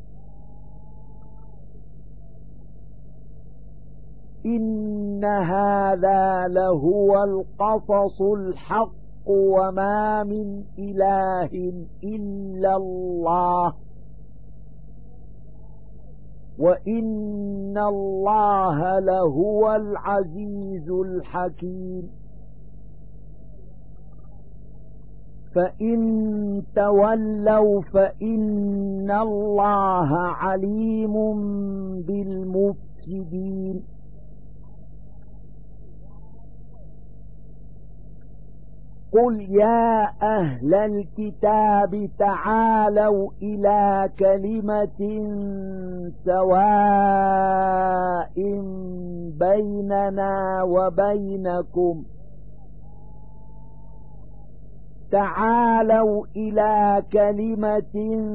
إن هذا لهو القصص الحق وما من إله إلا الله وإن الله لهو العزيز الحكيم فإن تولوا فإن الله عليم بالمفسدين قل يا أهل الكتاب تعالوا إلى كلمة سواء بيننا وبينكم تعالوا إلى كلمة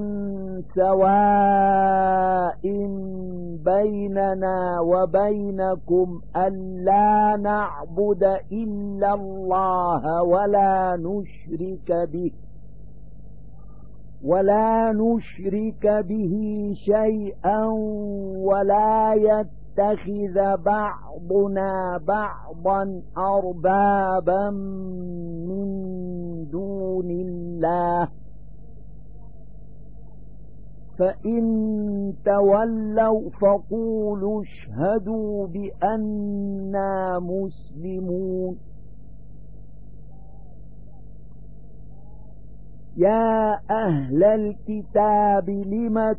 سواء بيننا وبينكم ألا نعبد إلا الله ولا نشرك به ولا نشرك به شيئا ولا يتخذ بعضنا بعضا أربابا من دون الله فإن تولوا فقولوا اشهدوا بأننا مسلمون يا أهل الكتاب لم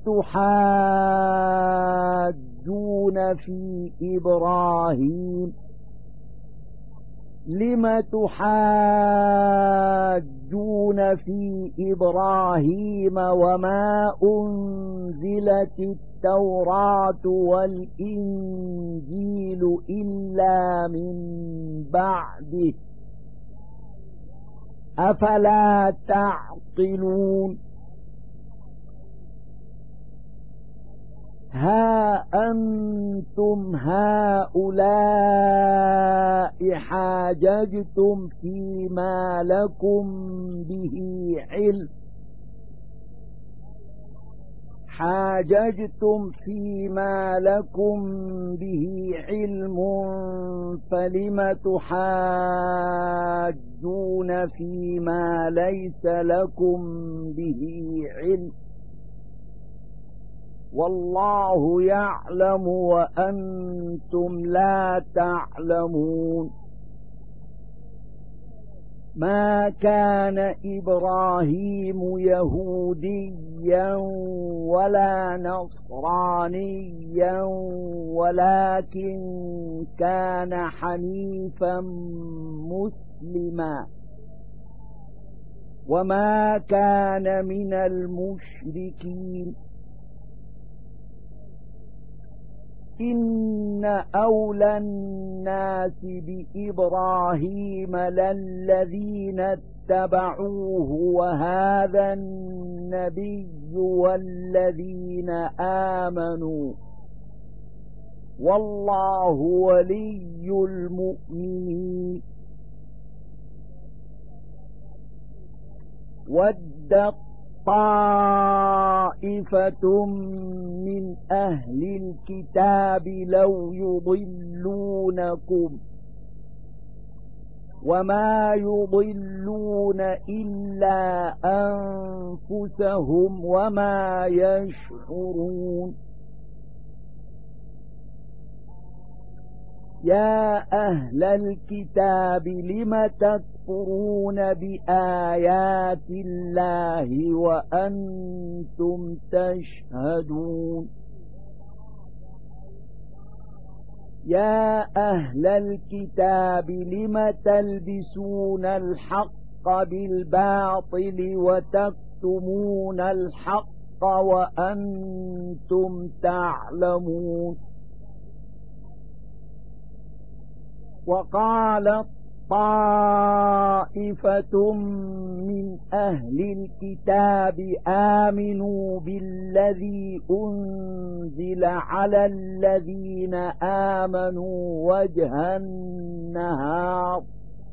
تحاجون في إبراهيم لم تحاجون في إبراهيم وما أنزلت التوراة والإنجيل إلا من بعده أفلا تعقلون ها أنتم هؤلاء حاججتم فيما لكم به علم حاججتم فيما لكم به علم فلم تحاجون فيما ليس لكم به علم والله يعلم وأنتم لا تعلمون ما كان إبراهيم يهوديا ولا نصرانيا ولكن كان حنيفا مسلما وما كان من المشركين إن أولى الناس بإبراهيم للذين اتبعوه وهذا النبي والذين آمنوا والله ولي المؤمنين ودت طائفة من أهل الكتاب لو يضلونكم وما يضلون إلا أنفسهم وما يشعرون. يا أهل الكتاب لم تكفرون بآيات الله وأنتم تشهدون. يا أهل الكتاب لم تلبسون الحق بالباطل وتكتمون الحق وأنتم تعلمون. وقالت طائفة من أهل الكتاب آمنوا بالذي أنزل على الذين آمنوا وجه النهار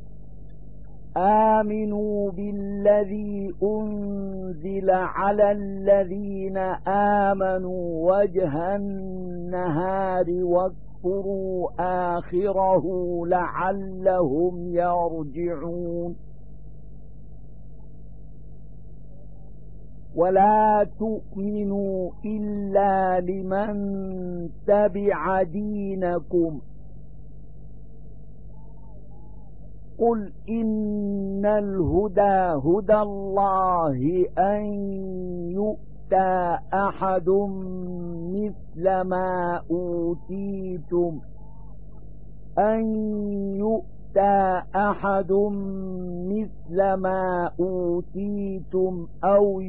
آمنوا بالذي أنزل على الذين آمنوا وجه النهار واكفروا آخره لعلهم يرجعون. ولا تؤمنوا إلا لمن تبع دينكم قل إن الهدى هدى الله أن يؤتى أحد مثل ما أوتيتم أن يؤتى أحد مثل ما أوتيتم أو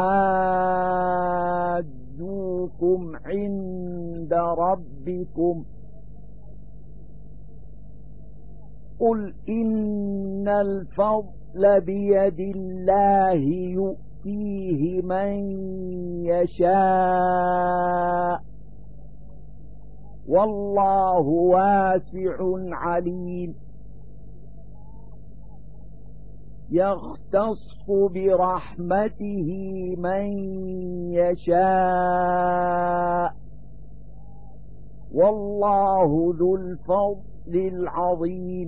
يحاجوكم عند ربكم قل إن الفضل بيد الله يؤتيه من يشاء والله واسع عليم. يختص برحمته من يشاء والله ذو الفضل العظيم.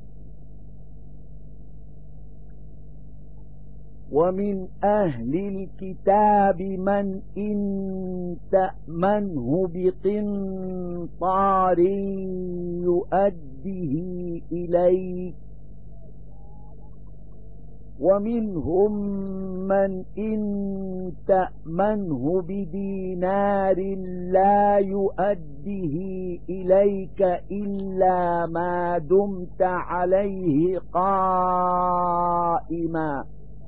ومن أهل الكتاب من إن تأمنه بقنطار يؤده إليك ومنهم من إن تأمنه بدينار لا يؤده إليك إلا ما دمت عليه قائما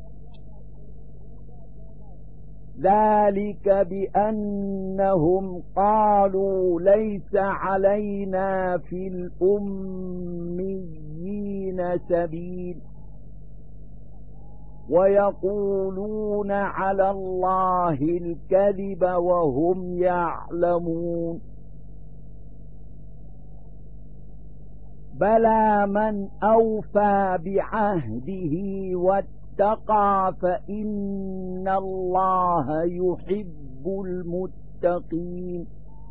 ذلك بأنهم قالوا ليس علينا في الأميين سبيل ويقولون على الله الكذب وهم يعلمون. بلى من أوفى بعهده واتقى فإن الله يحب المتقين.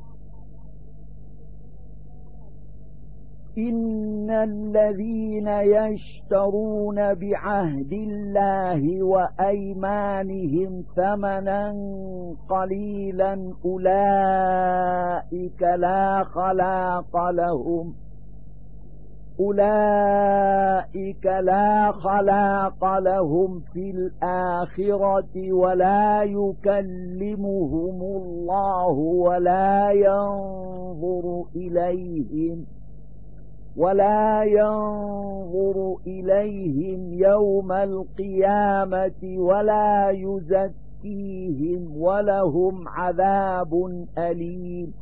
إن الذين يشترون بعهد الله وأيمانهم ثمنا قليلا أولئك لا خلاق لهم أولئك لا خلاق لهم في الآخرة ولا يكلمهم الله ولا ينظر إليهم ولا ينظر إليهم يوم القيامة ولا يزكيهم ولهم عذاب أليم.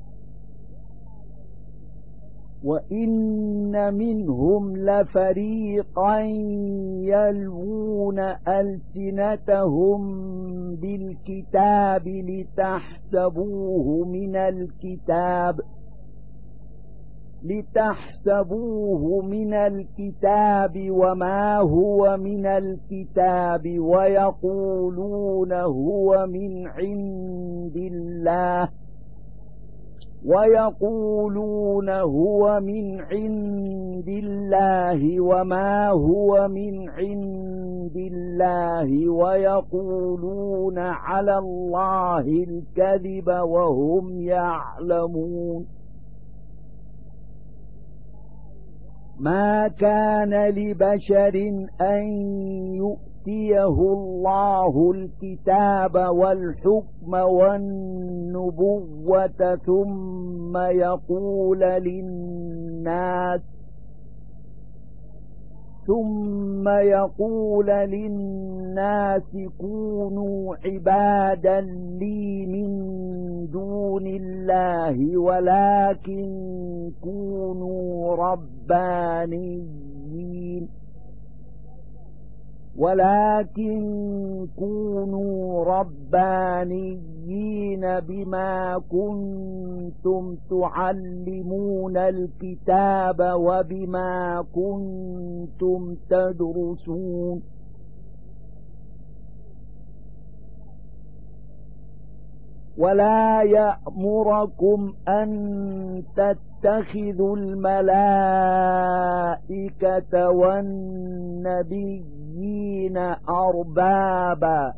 وإن منهم لفريقا يلوون ألسنتهم بالكتاب لتحسبوه من الكتاب لتحسبوه من الكتاب وما هو من الكتاب ويقولون هو من عند الله ويقولون هو من عند الله وما هو من عند الله ويقولون على الله الكذب وهم يعلمون. ما كان لبشر أن يؤتيه الله الكتاب والحكم والنبوة ثم يقول للناس ثم يقول للناس كونوا عبادا لي من دون الله ولكن كونوا ربانيين ولكن كونوا ربانيين بما كنتم تعلمون الكتاب وبما كنتم تدرسون. ولا يأمركم أن تتخذوا الملائكة والنبيين أربابا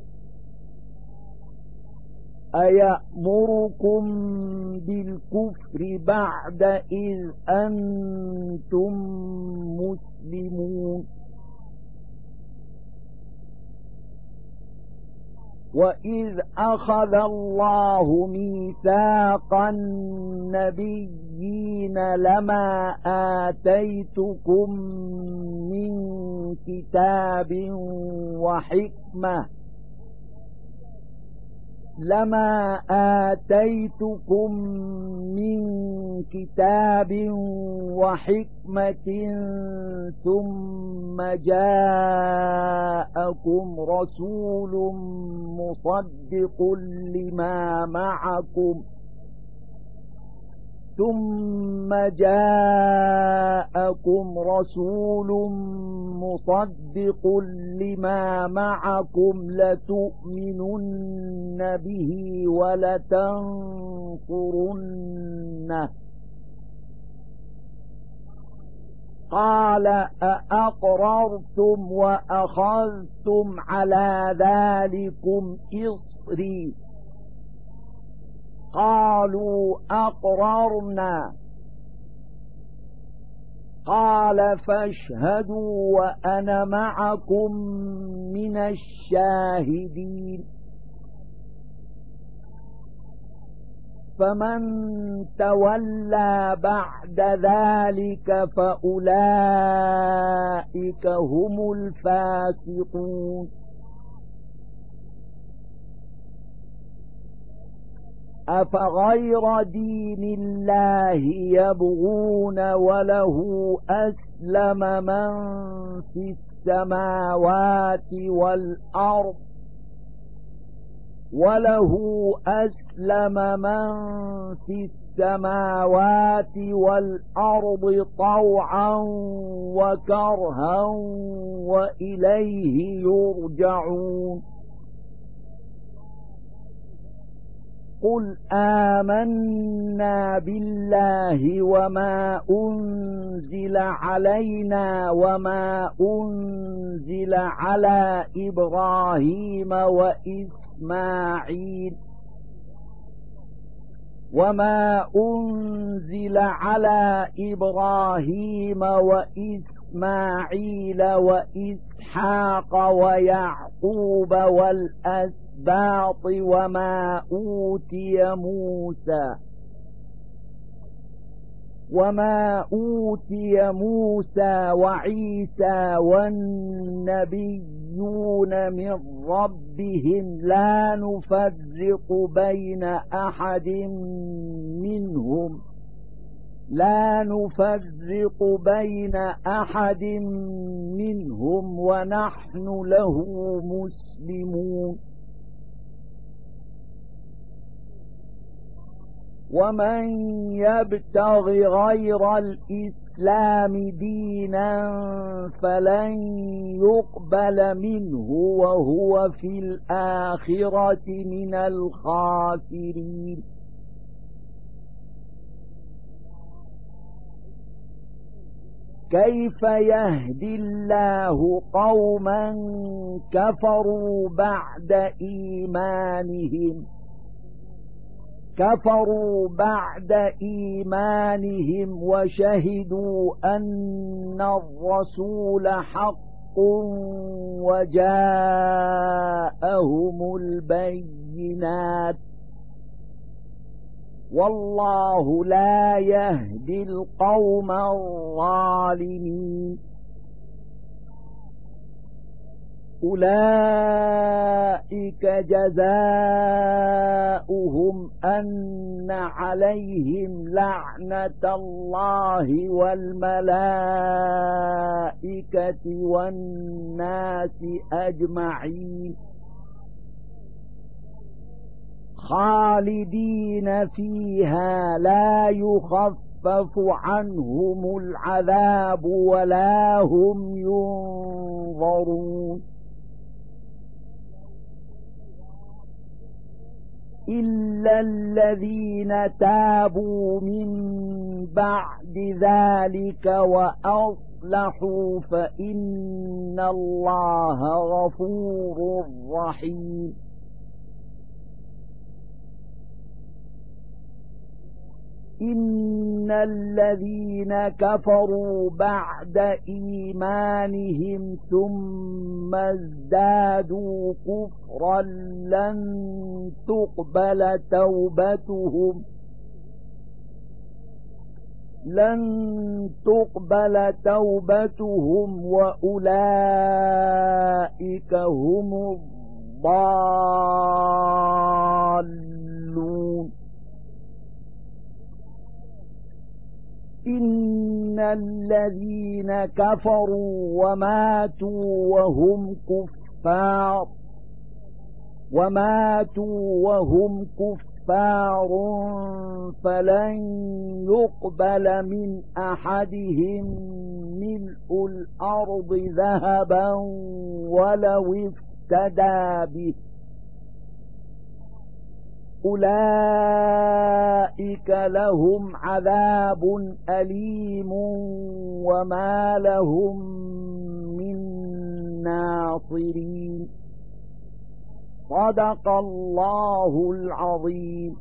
أيأمركم بالكفر بعد إذ أنتم مسلمون. وإذ أخذ الله ميثاق النبيين لما آتيتكم من كتاب وحكمة لما آتيتكم من كتاب وحكمة ثم جاءكم رسول مصدق لما معكم ثم جاءكم رسول مصدق لما معكم لتؤمنن به ولتنصرنه قال أأقررتم وأخذتم على ذلكم إصري قالوا أقررنا قال فاشهدوا وأنا معكم من الشاهدين. فمن تولى بعد ذلك فأولئك هم الفاسقون. أفغير دين الله يبغون وله أسلم من في السماوات والأرض وله أسلم من في السماوات والأرض طوعا وكرها وإليه يرجعون. قل آمنا بالله وما أنزل علينا وما أنزل على إبراهيم وإسماعيل وما أنزل على إبراهيم وإسماعيل وإسحاق ويعقوب والأسباط وما أوتي موسى وما أوتي موسى وعيسى والنبيون من ربهم لا نفرق بين أحد منهم لا نفرق بين أحد منهم ونحن له مسلمون. ومن يبتغ غير الإسلام دينا فلن يقبل منه وهو في الآخرة من الخاسرين. كيف يهدي الله قوما كفروا بعد إيمانهم كفروا بعد إيمانهم وشهدوا أن الرسول حق وجاءهم البينات والله لا يهدي القوم الظالمين. أولئك جزاؤهم أن عليهم لعنة الله والملائكة والناس أجمعين خالدين فيها لا يخفف عنهم العذاب ولا هم ينظرون إلا الذين تابوا من بعد ذلك وأصلحوا فإن الله غفور رحيم. إن الذين كفروا بعد إيمانهم ثم ازدادوا كفرا لن تقبل توبتهم لن تقبل توبتهم وأولئك هم الضالون. إن الذين كفروا وماتوا وهم كفار وماتوا وهم كفار فلن يقبل من أحدهم ملء الأرض ذهبا ولو افتدى به أولئك لهم عذاب أليم وما لهم من ناصرين. صدق الله العظيم.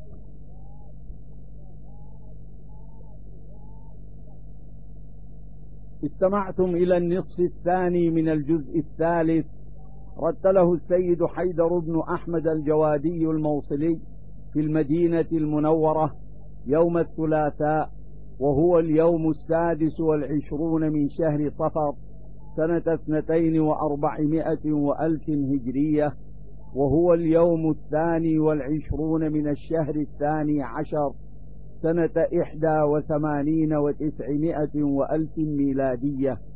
استمعتم إلى النصف الثاني من الجزء الثالث، رتله السيد حيدر بن أحمد الجوادي الموصلي في المدينة المنورة يوم الثلاثاء، وهو اليوم السادس والعشرون من شهر صفر سنة اثنتين وأربعمائة وألف هجرية، وهو اليوم الثاني والعشرون من الشهر الثاني عشر سنة إحدى وثمانين وتسعمائة وألف ميلادية.